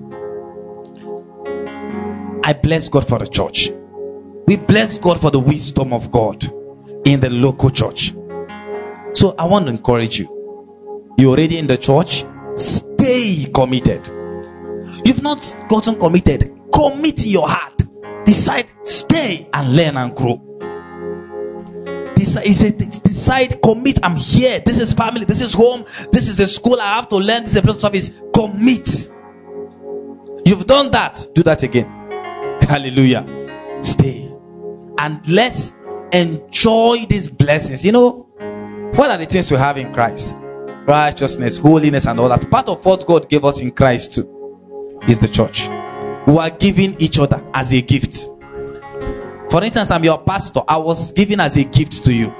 I bless God for the church. We bless God for the wisdom of God in the local church. So I want to encourage you. You're already in the church. stay committed. You've not gotten committed. Commit your heart. Decide, stay and learn and grow. Decide, commit. I'm here. This is family. This is home. This is the school. I have to learn. This is a place of service. Commit. You've done that. Do that again. Hallelujah. Stay. And let's enjoy these blessings. You know, what are the things we have in Christ? Righteousness, holiness, and all that. Part of what God gave us in Christ too is the church. We are giving each other as a gift. For instance, I'm your pastor. I was given as a gift to you.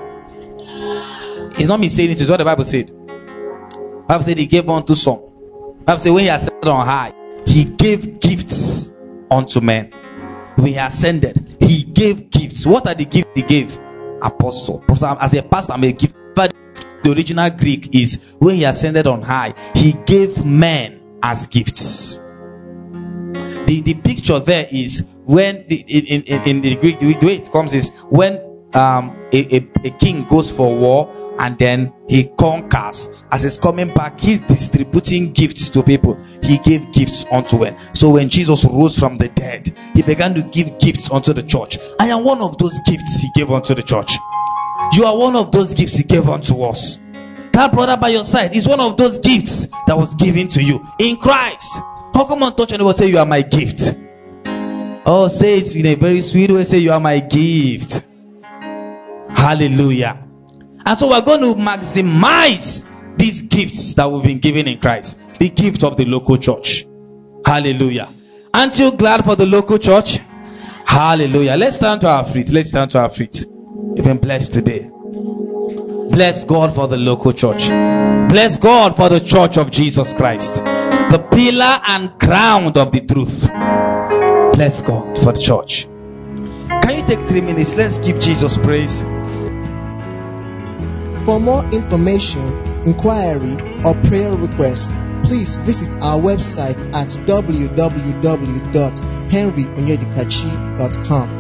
It's not me saying it, it's what the Bible said. The Bible said he gave unto some. The Bible said when he ascended on high, he gave gifts unto men. When he ascended, he gave gifts. What are the gifts he gave? Apostle. As a pastor, I'm a gift. But the original Greek is when he ascended on high, he gave men as gifts. The picture there is when in the Greek, the way it comes is when a king goes for war and then he conquers. As he's coming back, he's distributing gifts to people. He gave gifts unto them. So when Jesus rose from the dead, he began to give gifts unto the church. I am one of those gifts he gave unto the church. You are one of those gifts he gave unto us. That brother by your side is one of those gifts that was given to you in Christ. How come on touch and say you are my gift? Oh, say it in a very sweet way. Say you are my gift. Hallelujah. And so we're going to maximize these gifts that we've been given in Christ. The gift of the local church. Hallelujah. Aren't you glad for the local church? Hallelujah. Let's stand to our feet. Let's stand to our feet. You've been blessed today. Bless God for the local church. Bless God for the church of Jesus Christ. The pillar and ground of the truth. Bless God for the church. Can you take 3 minutes? Let's give Jesus praise. For more information, inquiry, or prayer request, please visit our website at www.henryonyedikachi.com.